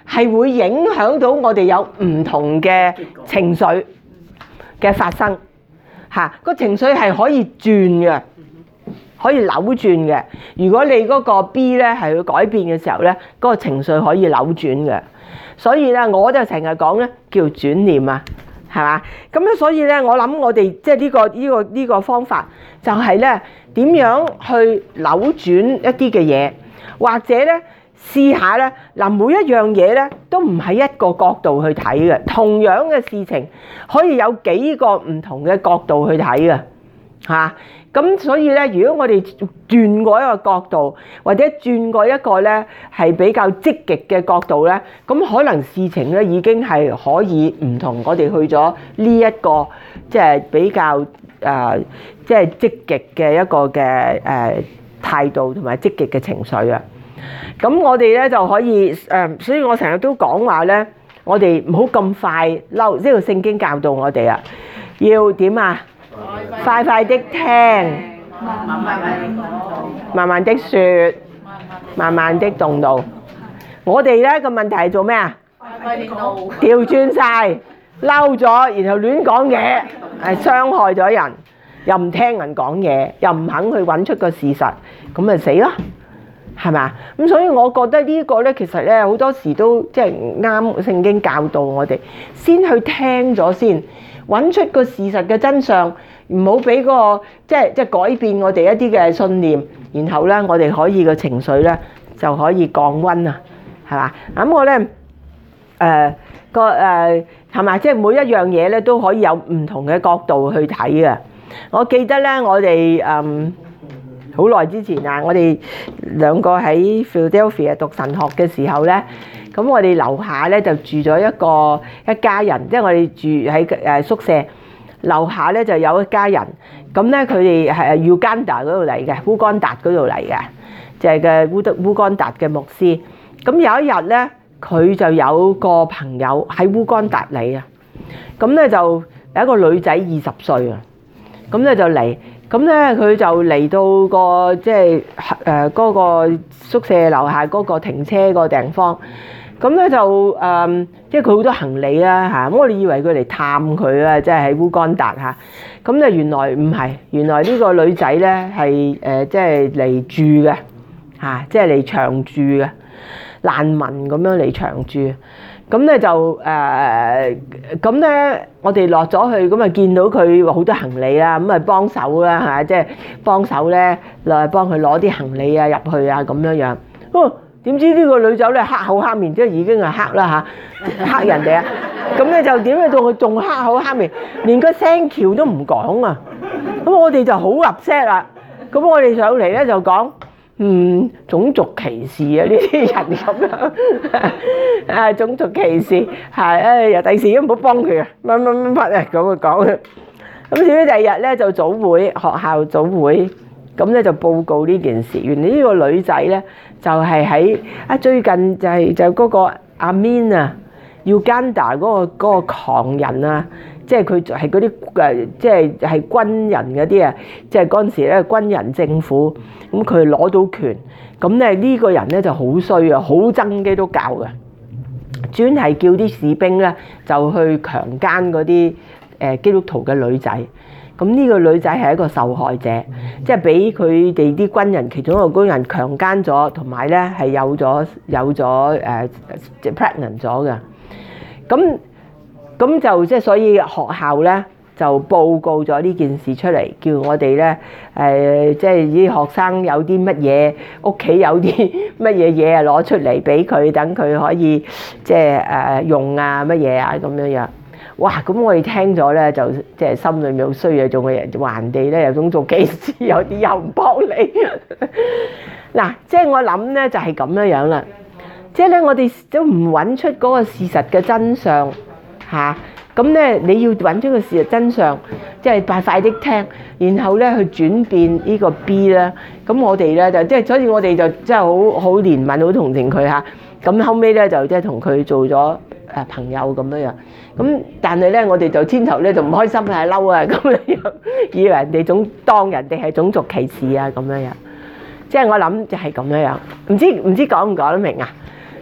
係會影響到我哋有唔同嘅情緒嘅發生嚇。個情緒係可以轉嘅，可以扭轉嘅。如果你嗰個 B 咧係去改變嘅時候咧，嗰個情緒可以扭轉嘅。所以咧，我就成日講咧叫轉念啊，係嘛？咁咧，所以咧，我諗我哋即係呢個呢個呢個方法就係咧點樣去扭轉一啲嘅嘢，或者咧試下咧嗱，每一樣嘢咧都唔係一個角度去睇嘅，同樣嘅事情可以有幾個唔同嘅角度去睇嘅嚇。咁所以咧，如果我哋轉過一個角度，或者轉過一個咧係比較積極嘅角度咧，咁可能事情咧已經係可以唔同我哋去咗呢一個即係比較誒即係積極嘅一個嘅誒態度同埋積極嘅情緒啊。咁我哋咧就可以誒，所以我成日都講話咧，我哋唔好咁快嬲，呢個聖經教導我哋啊，要點啊？快快的聽， 慢慢地講， 慢慢的説，慢慢的動怒。我哋咧個問題係做咩啊？ 快快地怒， 調轉曬，嬲咗，然後亂講嘢，係傷害咗人，又唔聽人講嘢，又唔肯去揾出個事實，咁咪死咯，係咪啊？咁所以我覺得呢個咧，其實咧好多時都即係啱聖經教導我哋，先去聽咗先。揾出個事實嘅真相，唔好俾個即係即係改變我哋一啲嘅信念，然後咧我哋可以個情緒咧就可以降溫啊，係嘛？咁我咧誒個誒係咪？即係每一樣嘢咧都可以有唔同嘅角度去睇嘅。我記得咧，我哋誒好耐之前啊，我哋兩個喺 Philadelphia 讀神學嘅時候咧。咁我哋樓下咧就住咗一個一家人，即係我哋住喺誒宿舍樓下咧就有一家人。咁咧佢哋係 Uganda 嗰度嚟嘅，烏干達嗰度嚟嘅，就係嘅烏德烏干達嘅牧師。咁有一日咧，佢就有個朋友喺烏干達嚟啊。咁咧就有一個女仔二十歲啊。咁咧就嚟，咁咧佢就嚟到個即係誒嗰個宿舍樓下嗰個停車個地方。咁咧就誒，即係佢好多行李啦嚇，咁我哋以為佢嚟探佢啊，即係喺烏干達嚇。咁咧原來唔係，原來呢個女仔咧係誒即係嚟住嘅嚇，即係嚟長住嘅難民咁樣嚟長住。咁咧就誒，咁咧我哋落咗去，咁啊見到佢好多行李啦，咁啊幫手啦嚇，即係幫手咧嚟幫佢攞啲行李啊入去啊咁樣樣。哦，點知呢個女仔咧黑口黑面，即係已經係黑啦嚇，黑人哋啊！咁咧就點咧到佢仲黑口黑面，連個聲橋都唔講啊！咁我哋就好upset啦。咁我哋上嚟咧就講。嗯，種族歧視啊！呢啲人咁樣啊，種族歧視係誒，由第時都唔好幫佢啊，乜乜乜乜啊咁啊講。咁至於第二日咧就早會，學校早會，咁咧就報告呢件事。原來呢個女仔咧就係喺啊最近就係就嗰個阿 Min 啊 ，Uganda 嗰個嗰個狂人啊。即係佢係嗰啲誒，即係係軍人嗰啲啊！即係嗰陣時咧，軍人政府咁佢攞到權，咁咧呢個人咧就好衰啊，好憎基督教嘅，專係叫啲士兵咧就去強姦嗰啲誒基督徒嘅女仔。咁呢個女仔係一個受害者，即係俾佢哋啲軍人其中一個軍人強姦咗，同埋咧係有咗有咗誒即係 pregnant 咗嘅。咁咁就即係所以學校咧就報告咗呢件事出嚟，叫我哋咧誒，即係啲學生有啲乜嘢屋企有啲乜嘢嘢啊攞出嚟俾佢，等佢可以即係誒用啊乜嘢啊咁樣樣。哇！咁我哋聽咗咧就即係心裏面好衰啊，仲嘅人話人哋咧有種做歧視，有啲又唔幫你。嗱，即係我諗咧就係咁樣樣啦。即係咧我哋都唔揾出嗰個事實嘅真相。嚇，咁咧你要揾出個事實真相，即係快快啲聽，然後咧去轉變呢個 B 啦。咁我哋咧就即係，所以我哋就真係好好憐憫、好同情佢嚇。咁後尾咧就即係同佢做咗誒朋友咁樣樣。咁但係咧我哋就先頭咧就唔開心啊、嬲啊咁樣樣，以為人哋總當人哋係種族歧視啊咁樣樣。即係我諗就係咁樣樣，唔知唔知講唔講得明啊？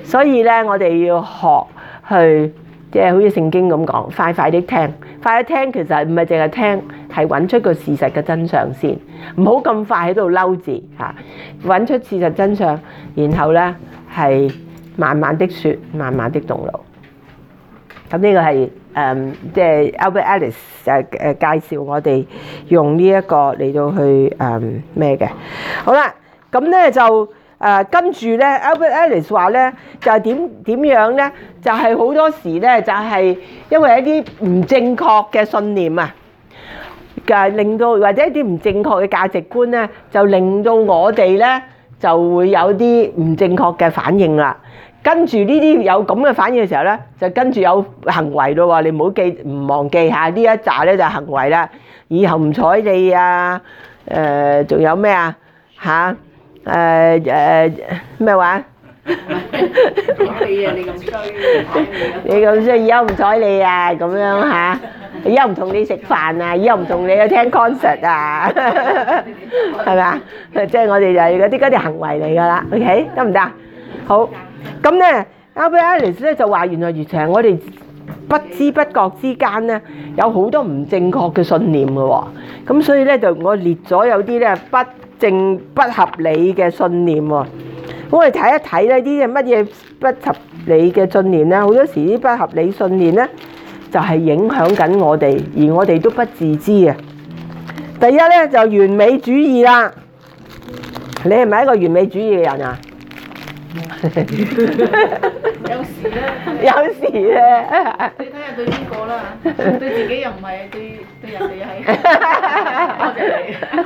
所以咧，我哋要學去，即係好似聖經咁講，快快啲聽，快啲聽，其實唔係淨係聽，係揾出個事實嘅真相先，唔好咁快喺度嬲字嚇，揾出事實真相，然後咧係慢慢的説，慢慢的動腦。咁呢個係誒，即係 Albert Ellis 誒誒介紹我哋用呢一個嚟到去誒咩嘅。好啦，咁咧就誒跟住咧 Albert Ellis 話咧就係點點樣咧？就係好多時咧就係因為一啲唔正確嘅信念啊，嘅令到或者一啲唔正確嘅價值觀咧，就令到我哋咧就會有啲唔正確嘅反應啦。跟住呢啲有咁嘅反應嘅時候咧，就跟住有行為咯喎，你唔好記唔忘記下呢一紮咧就係行為啦。以後唔睬你啊，誒仲有咩啊嚇？誒誒咩話？ 你啊！你咁衰， 你咁衰，以後唔睬你啊咁樣嚇，以後唔同你食飯啊，以後唔同你去聽 concert 啊，係咪啊？即係我哋就係嗰啲嗰啲行為嚟㗎啦。OK，得唔得？好。咁咧 Albert Ellis 咧就話：原來越係我哋不知不覺之間咧，有好多唔正確嘅信念嘅喎。咁所以咧就我列咗有啲咧不正不合理嘅信念喎。我哋睇一睇咧，啲係乜嘢不合理嘅信念咧？好多時啲不合理信念咧，就係影響緊我哋，而我哋都不自知啊。第一咧就完美主義啦。你係咪一個完美主義嘅人啊？ 有時咧， 有時咧， 你睇下對邊個啦，對自己又唔係，對對人哋又係。多謝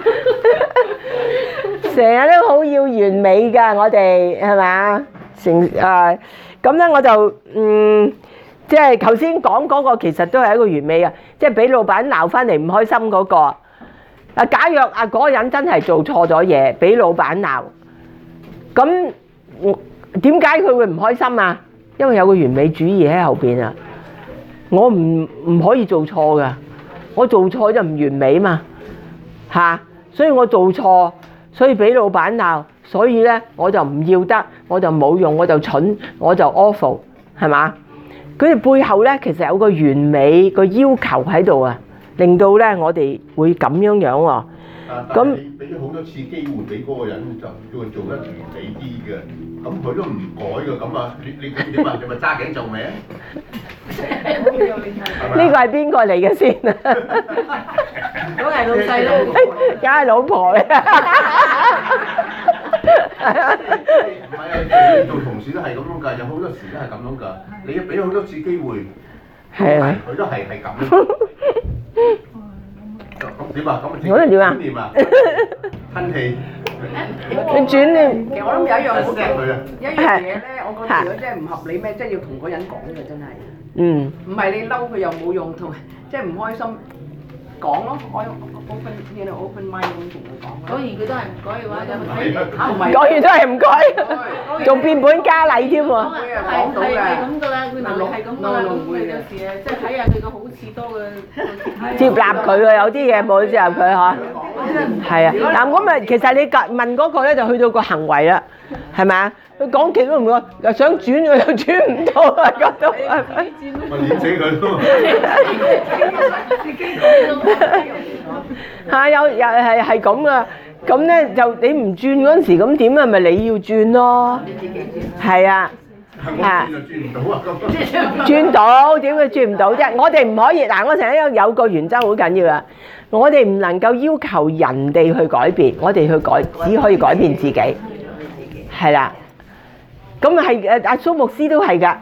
你。 成日都好要完美㗎，我哋係咪？成誒咁咧，我就嗯，即係頭先講嗰個其實都係一個完美嘅，即係俾老闆鬧翻嚟唔開心嗰個。啊，假若啊嗰個人真係做錯咗嘢，俾老闆鬧，咁。點解佢會唔開心啊？因為有個完美主義喺後邊啊！我唔唔可以做錯噶，我做錯就唔完美嘛嚇，所以我做錯，所以俾老闆鬧，所以咧我就唔要得，我就冇用，我就蠢，我就 awful 係嘛？佢哋背後咧其實有個完美個要求喺度啊，令到咧我哋會咁樣樣喎。 咁俾咗好多次機會俾嗰個人，就叫佢做得完美啲嘅，咁佢都唔改嘅，咁啊，你你點啊？你咪揸頸做咩啊？ 呢個係邊個嚟嘅先啊？ 嗰係老細咯， 梗係老婆嘅。 唔係啊，做同事都係咁樣㗎，有好多時都係咁樣㗎。你要俾好多次機會， 係啊， 佢都係係咁樣。咁點啊？咁我哋點啊？ 點啊？吞氣。 你轉你， 其實我諗有一樣好嘅， 佢啊， 一樣嘢咧，我覺得如果真係唔合理咩，即係要同嗰人講嘅，真係。 嗯。 唔係你嬲佢又冇用，同即係唔開心講咯，我 open 呢度 open mind 咁同佢講。 講完佢都係唔改嘅話，就睇嚇唔係講完都係唔改，仲變本加厲添喎。 講到嘅係咁噶啦，佢能力係咁噶啦，咁佢有時誒，即係睇下佢個好似多嘅接納佢喎，有啲嘢冇接納佢嗬。係啊，嗱咁啊，其實你問嗰個咧就去到個行為啦，係咪啊？佢講極都唔講，又想轉佢又轉唔到啊！嗰度係咪？ 我碾死佢咯！ 嚇有又係係咁噶，咁咧就你唔轉嗰陣時，咁點啊？咪你要轉咯，係啊， 啊轉唔到啊！ 轉到點會轉唔到啫？我哋唔可以嗱，我成日有有個原則好緊要啊！我哋唔能夠要求人哋去改變，我哋去改只可以改變自己，係啦。咁係誒阿蘇牧師都係㗎。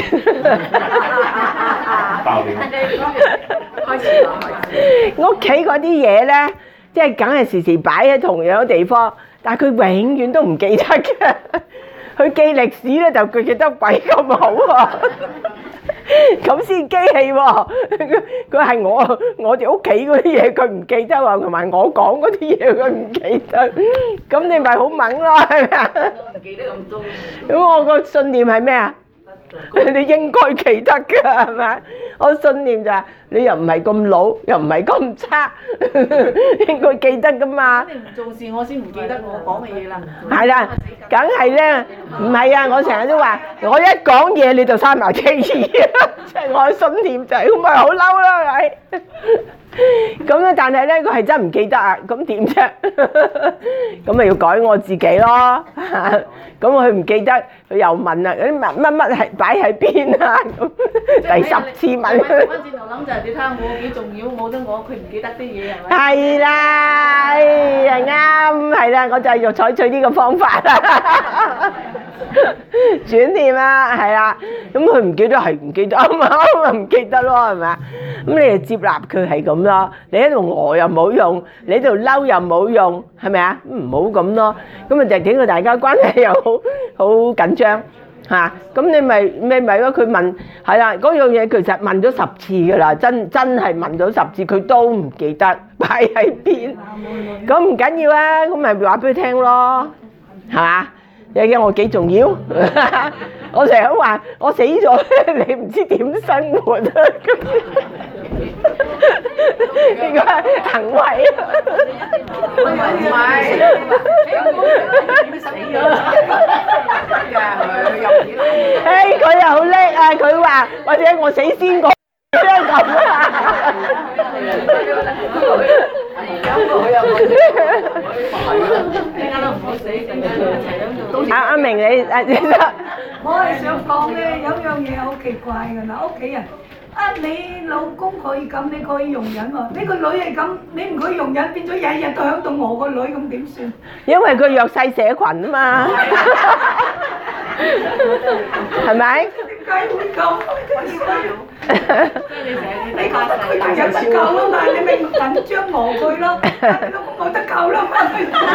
爆料。 開始啦， 屋企嗰啲嘢咧，即係梗係時時擺喺同樣嘅地方，但係佢永遠都唔記得嘅。佢記歷史咧就佢記得鬼咁好喎，咁先機器喎。佢係我我哋屋企嗰啲嘢佢唔記得喎，同埋我講嗰啲嘢佢唔記得，咁你咪好猛咯，係咪啊？ 唔記得咁多。 咁我個信念係咩啊？ 你應該記得㗎，係咪？我信念就係你又唔係咁老，又唔係咁差，應該記得㗎嘛。 你唔做事，我先唔記得我講嘅嘢啦。 係啦，梗係咧，唔係啊！我成日都話，我一講嘢你就三埋七二，即係我嘅信念就係咁咪好嬲啦，係。咁咧，但係咧，佢係真唔記得啊！咁點啫？咁咪要改我自己咯。咁佢唔記得，佢又問啦，嗰啲乜乜乜係擺喺邊啊？咁第十次問。 翻轉頭諗就係你睇下我幾重要，冇得我佢唔記得啲嘢係咪？ 係啦，哎呀啱，係啦，我就係要採取呢個方法啦。轉念啦，係啦，咁佢唔記得係唔記得啊嘛，咪唔記得咯，係咪啊？咁你就接納佢係咁咯，你喺度餓又冇用，你喺度嬲又冇用，係咪啊？唔好咁咯，咁啊就整到大家關係又好好緊張嚇，咁你咪咪咪咯？佢問係啦，嗰樣嘢其實問咗十次噶啦，真真係問咗十次，佢都唔記得擺喺邊，咁唔緊要啊，咁咪話俾佢聽咯，係嘛？你驚我幾重要？我成日都話我死咗，你唔知點生活啊！呢個係行為啊！ 唔係唔係，點死咗？佢又幾難？ 誒，佢又好叻啊！佢話或者我死先過，即係咁啊！阿阿明你啊， 我係想講咧，有樣嘢好奇怪㗎嗱，屋企人啊，你老公可以咁，你可以容忍喎，你個女係咁，你唔可以容忍，變咗日日都響度餓個女，咁點算？ 因為佢弱勢社群啊嘛，係咪？ 點解會咁？你覺得佢有得救啊嘛？你咪緊張餓佢咯，你老公冇得救啦嘛？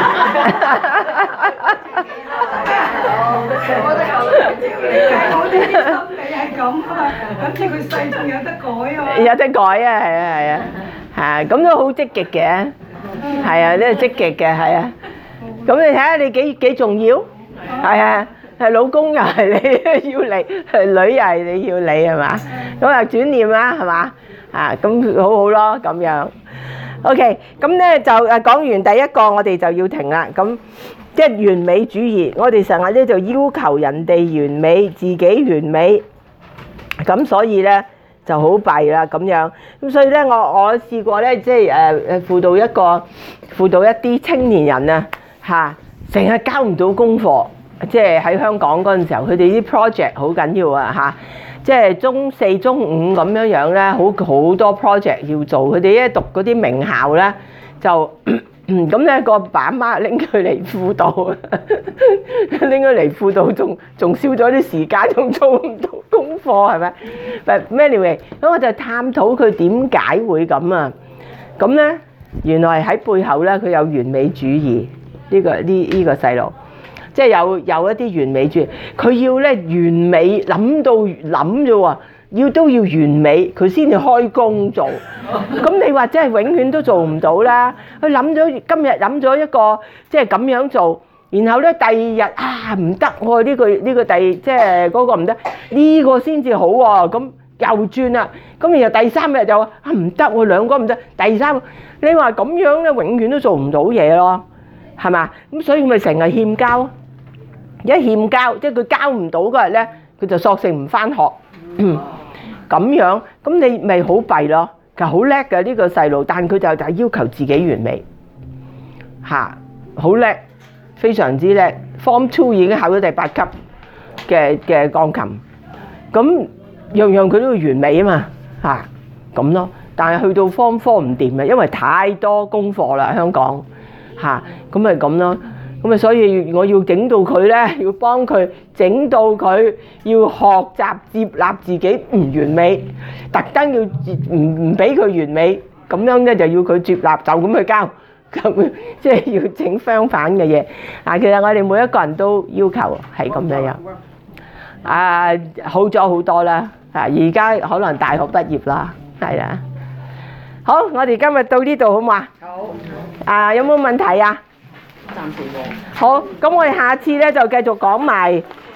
我哋啲心理係咁啊嘛，咁知佢世仲有得改啊嘛。 有得改啊，係啊係啊，係咁都好積極嘅，係啊，呢係積極嘅，係啊。咁你睇下你幾幾重要，係啊。係老公又係你要你，係女又係你要你係嘛？咁啊轉念啦係嘛？啊咁好好咯咁樣。OK，咁咧就誒講完第一個，我哋就要停啦。咁即係完美主義，我哋成日咧就要求人哋完美，自己完美。咁所以咧就好弊啦咁樣。咁所以咧我我試過咧即係誒誒輔導一個輔導一啲青年人啊嚇，成日交唔到功課。即係喺香港嗰陣時候，佢哋啲 project 好緊要啊嚇！即係中四、中五咁樣樣咧，好好多 project 要做。佢哋一讀嗰啲名校咧，就咁咧個爸媽拎佢嚟輔導，拎佢嚟輔導，仲仲少咗啲時間，仲做唔到功課係咪？唔 anyway，咁我就探討佢點解會咁啊？咁咧原來喺背後咧，佢有完美主義呢個呢呢個細路。即係有有一啲完美主義，佢要咧完美諗到諗啫喎，要都要完美，佢先至開工做。咁你話真係永遠都做唔到啦。佢諗咗今日諗咗一個即係咁樣做，然後咧第二日啊唔得喎，呢個呢個第即係嗰個唔得，呢個先至好喎。咁又轉啦，咁然後第三日就話啊唔得喎，兩個唔得，第三你話咁樣咧永遠都做唔到嘢咯，係嘛？咁所以咪成日欠交。一欠交，即係佢交唔到嗰日咧，佢就索性唔返學。咁樣，咁你咪好弊咯。其實好叻嘅呢個細路，但佢就就係要求自己完美，嚇，好叻，非常之叻。Form Two 已經考咗第八級嘅嘅鋼琴，咁樣樣佢都要完美啊嘛，嚇咁咯。但係去到 Form Four 唔掂啊，因為太多功課啦，香港嚇，咁咪咁咯。咁啊，所以我要整到佢咧，要幫佢整到佢要學習接納自己唔完美，特登要唔唔俾佢完美，咁樣咧就要佢接納，就咁去交，咁即係要整相反嘅嘢。啊，其實我哋每一個人都要求係咁樣樣。啊，好咗好多啦！啊，而家可能大學畢業啦，係啦。好，我哋今日到呢度好嘛？好。啊，有冇問題啊？暫時冇。好，咁我哋下次咧就繼續講埋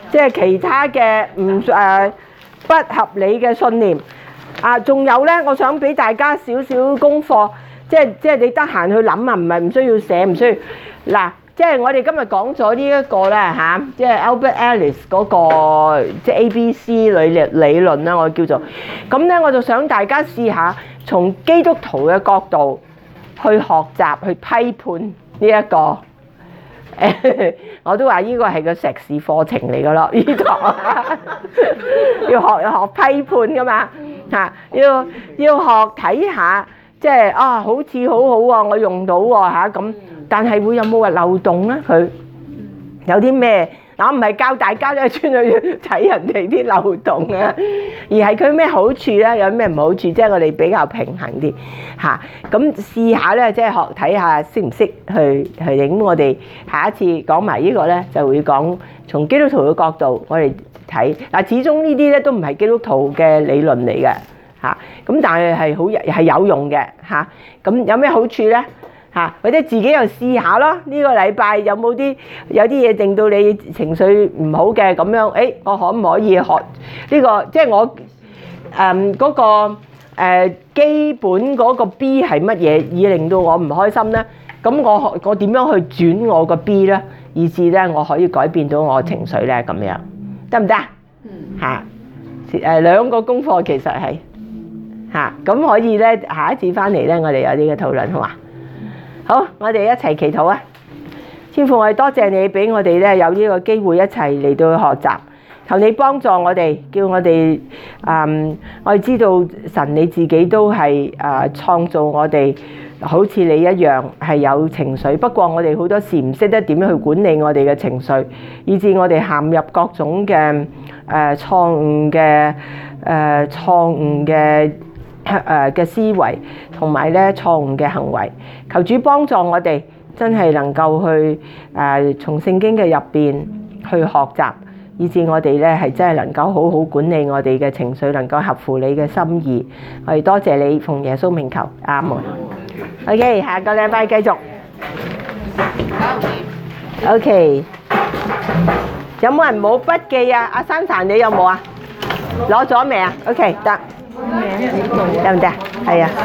即係其他嘅唔誒不合理嘅信念。啊，仲有咧，我想俾大家少少功課，即係即係你得閒去諗啊，唔係唔需要寫，唔需要嗱。即係我哋今日講咗呢一個咧嚇，即係 Albert Ellis 嗰個即係 A B C 理理論啦，我叫做咁咧，我就想大家試下從基督徒嘅角度去學習去批判呢一個。我都話呢個係個碩士課程嚟噶咯，呢堂要學學批判噶嘛嚇，要要學睇下，即係啊，好似好好喎，我用到喎嚇咁。但係會有冇話漏洞咧？佢有啲咩？嗱，我唔係教大家咧專去睇人哋啲漏洞啊，而係佢咩好處咧？有咩唔好處？即係我哋比較平衡啲嚇。咁試下咧，即係學睇下識唔識去去影。我哋下一次講埋呢個咧，就會講從基督徒嘅角度，我哋睇嗱。始終呢啲咧都唔係基督徒嘅理論嚟嘅嚇。咁但係係好係有用嘅嚇。咁有咩好處咧？嚇，或者自己又試下咯。呢個禮拜有冇啲有啲嘢令到你情緒唔好嘅咁樣？誒，我可唔可以學呢個？即係我誒嗰個誒基本嗰個 B 係乜嘢，以令到我唔開心咧？咁我學我點樣去轉我個 B 咧，以至咧我可以改變到我情緒咧咁樣，得唔得啊？嗯。嚇，誒兩個功課其實係嚇，咁可以咧下一次翻嚟咧，我哋有啲嘅討論，好嘛？好，我哋一齊祈禱啊！天父，我哋多謝你俾我哋咧有呢個機會一齊嚟到去學習，求你幫助我哋，叫我哋嗯，我哋知道神你自己都係誒創造我哋，好似你一樣係有情緒。不過我哋好多時唔識得點樣去管理我哋嘅情緒，以致我哋陷入各種嘅誒錯誤嘅誒錯誤嘅誒嘅思維，同埋咧錯誤嘅行為。求主幫助我哋，真係能夠去誒從聖經嘅入邊去學習，以致我哋咧係真係能夠好好管理我哋嘅情緒，能夠合乎你嘅心意。我哋多謝你，奉耶穌名求，阿門。OK， 下個禮拜繼續。OK， 有冇人冇筆記啊？阿珊珊你有冇啊？攞咗未啊 ？OK， 得。得唔得？係啊。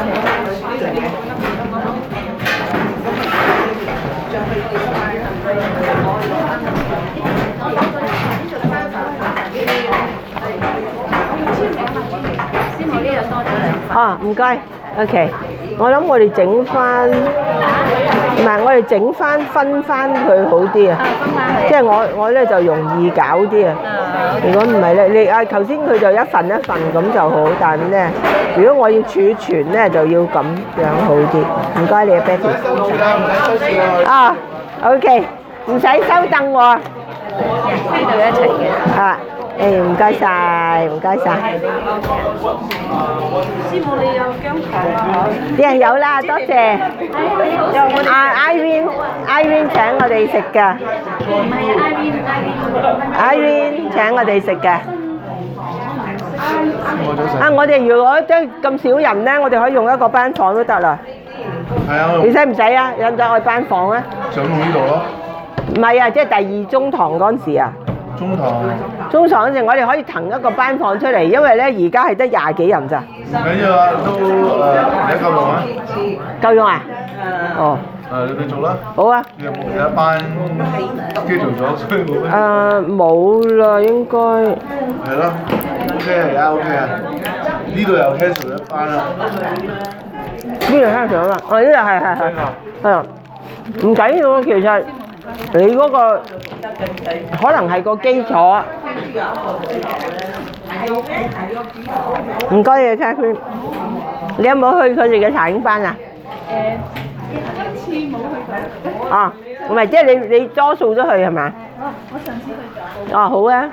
哦，唔該。OK， 我諗我哋整翻，唔係我哋整翻分翻佢好啲啊。即係我我咧就容易搞啲啊。如果唔係咧，你啊頭先佢就一份一份咁就好，但係咧，如果我要儲存咧，就要咁樣好啲。唔該你啊 Betty。啊 ，OK， 唔使收凳喎。喺度一齊嘅。啊。誒唔該曬，唔該曬。師傅你有薑糖啊？啲有啦，多謝。阿 Irene，Irene 請我哋食㗎。唔係 Irene，Irene 請我哋食㗎。啊！我哋如果即係咁少人咧，我哋可以用一個班房都得啦。係啊。你使唔使啊？有唔使去班房啊？ 想用呢度咯。 唔係啊，即係第二中堂嗰陣時啊。 中堂， 中堂嗰陣我哋可以騰一個班房出嚟，因為咧而家係得廿幾人咋。 唔緊要啊，都誒而家夠用啊。 夠用啊？哦。 誒，你哋做啦。 好啊。 有冇有一班機做咗，所以冇咩？ 誒冇啦，應該。 係咯 ，OK 啊，而家 OK 啊。呢度又 cancel 一班啦。 呢度 cancel 啦，哦呢度係係係係啊，唔緊要啊，其實。你嗰個可能係個基礎。唔該你，Catherine。你有冇去佢哋嘅查經班啊？誒，一次冇去過。啊，唔係，即係你你多數都去係嘛？哦，我上次去咗。哦，好啊。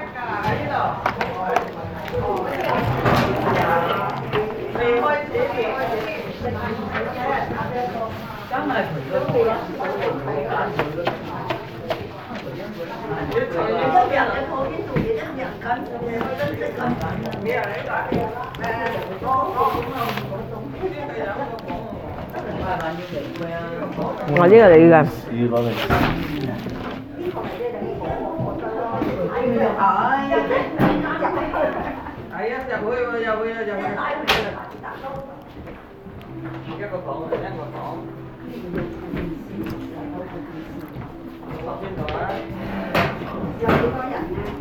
我呢個你㗎。 入去喎，入去啊，入去。一個房啊，一個房。落邊度啊？有幾多人啊？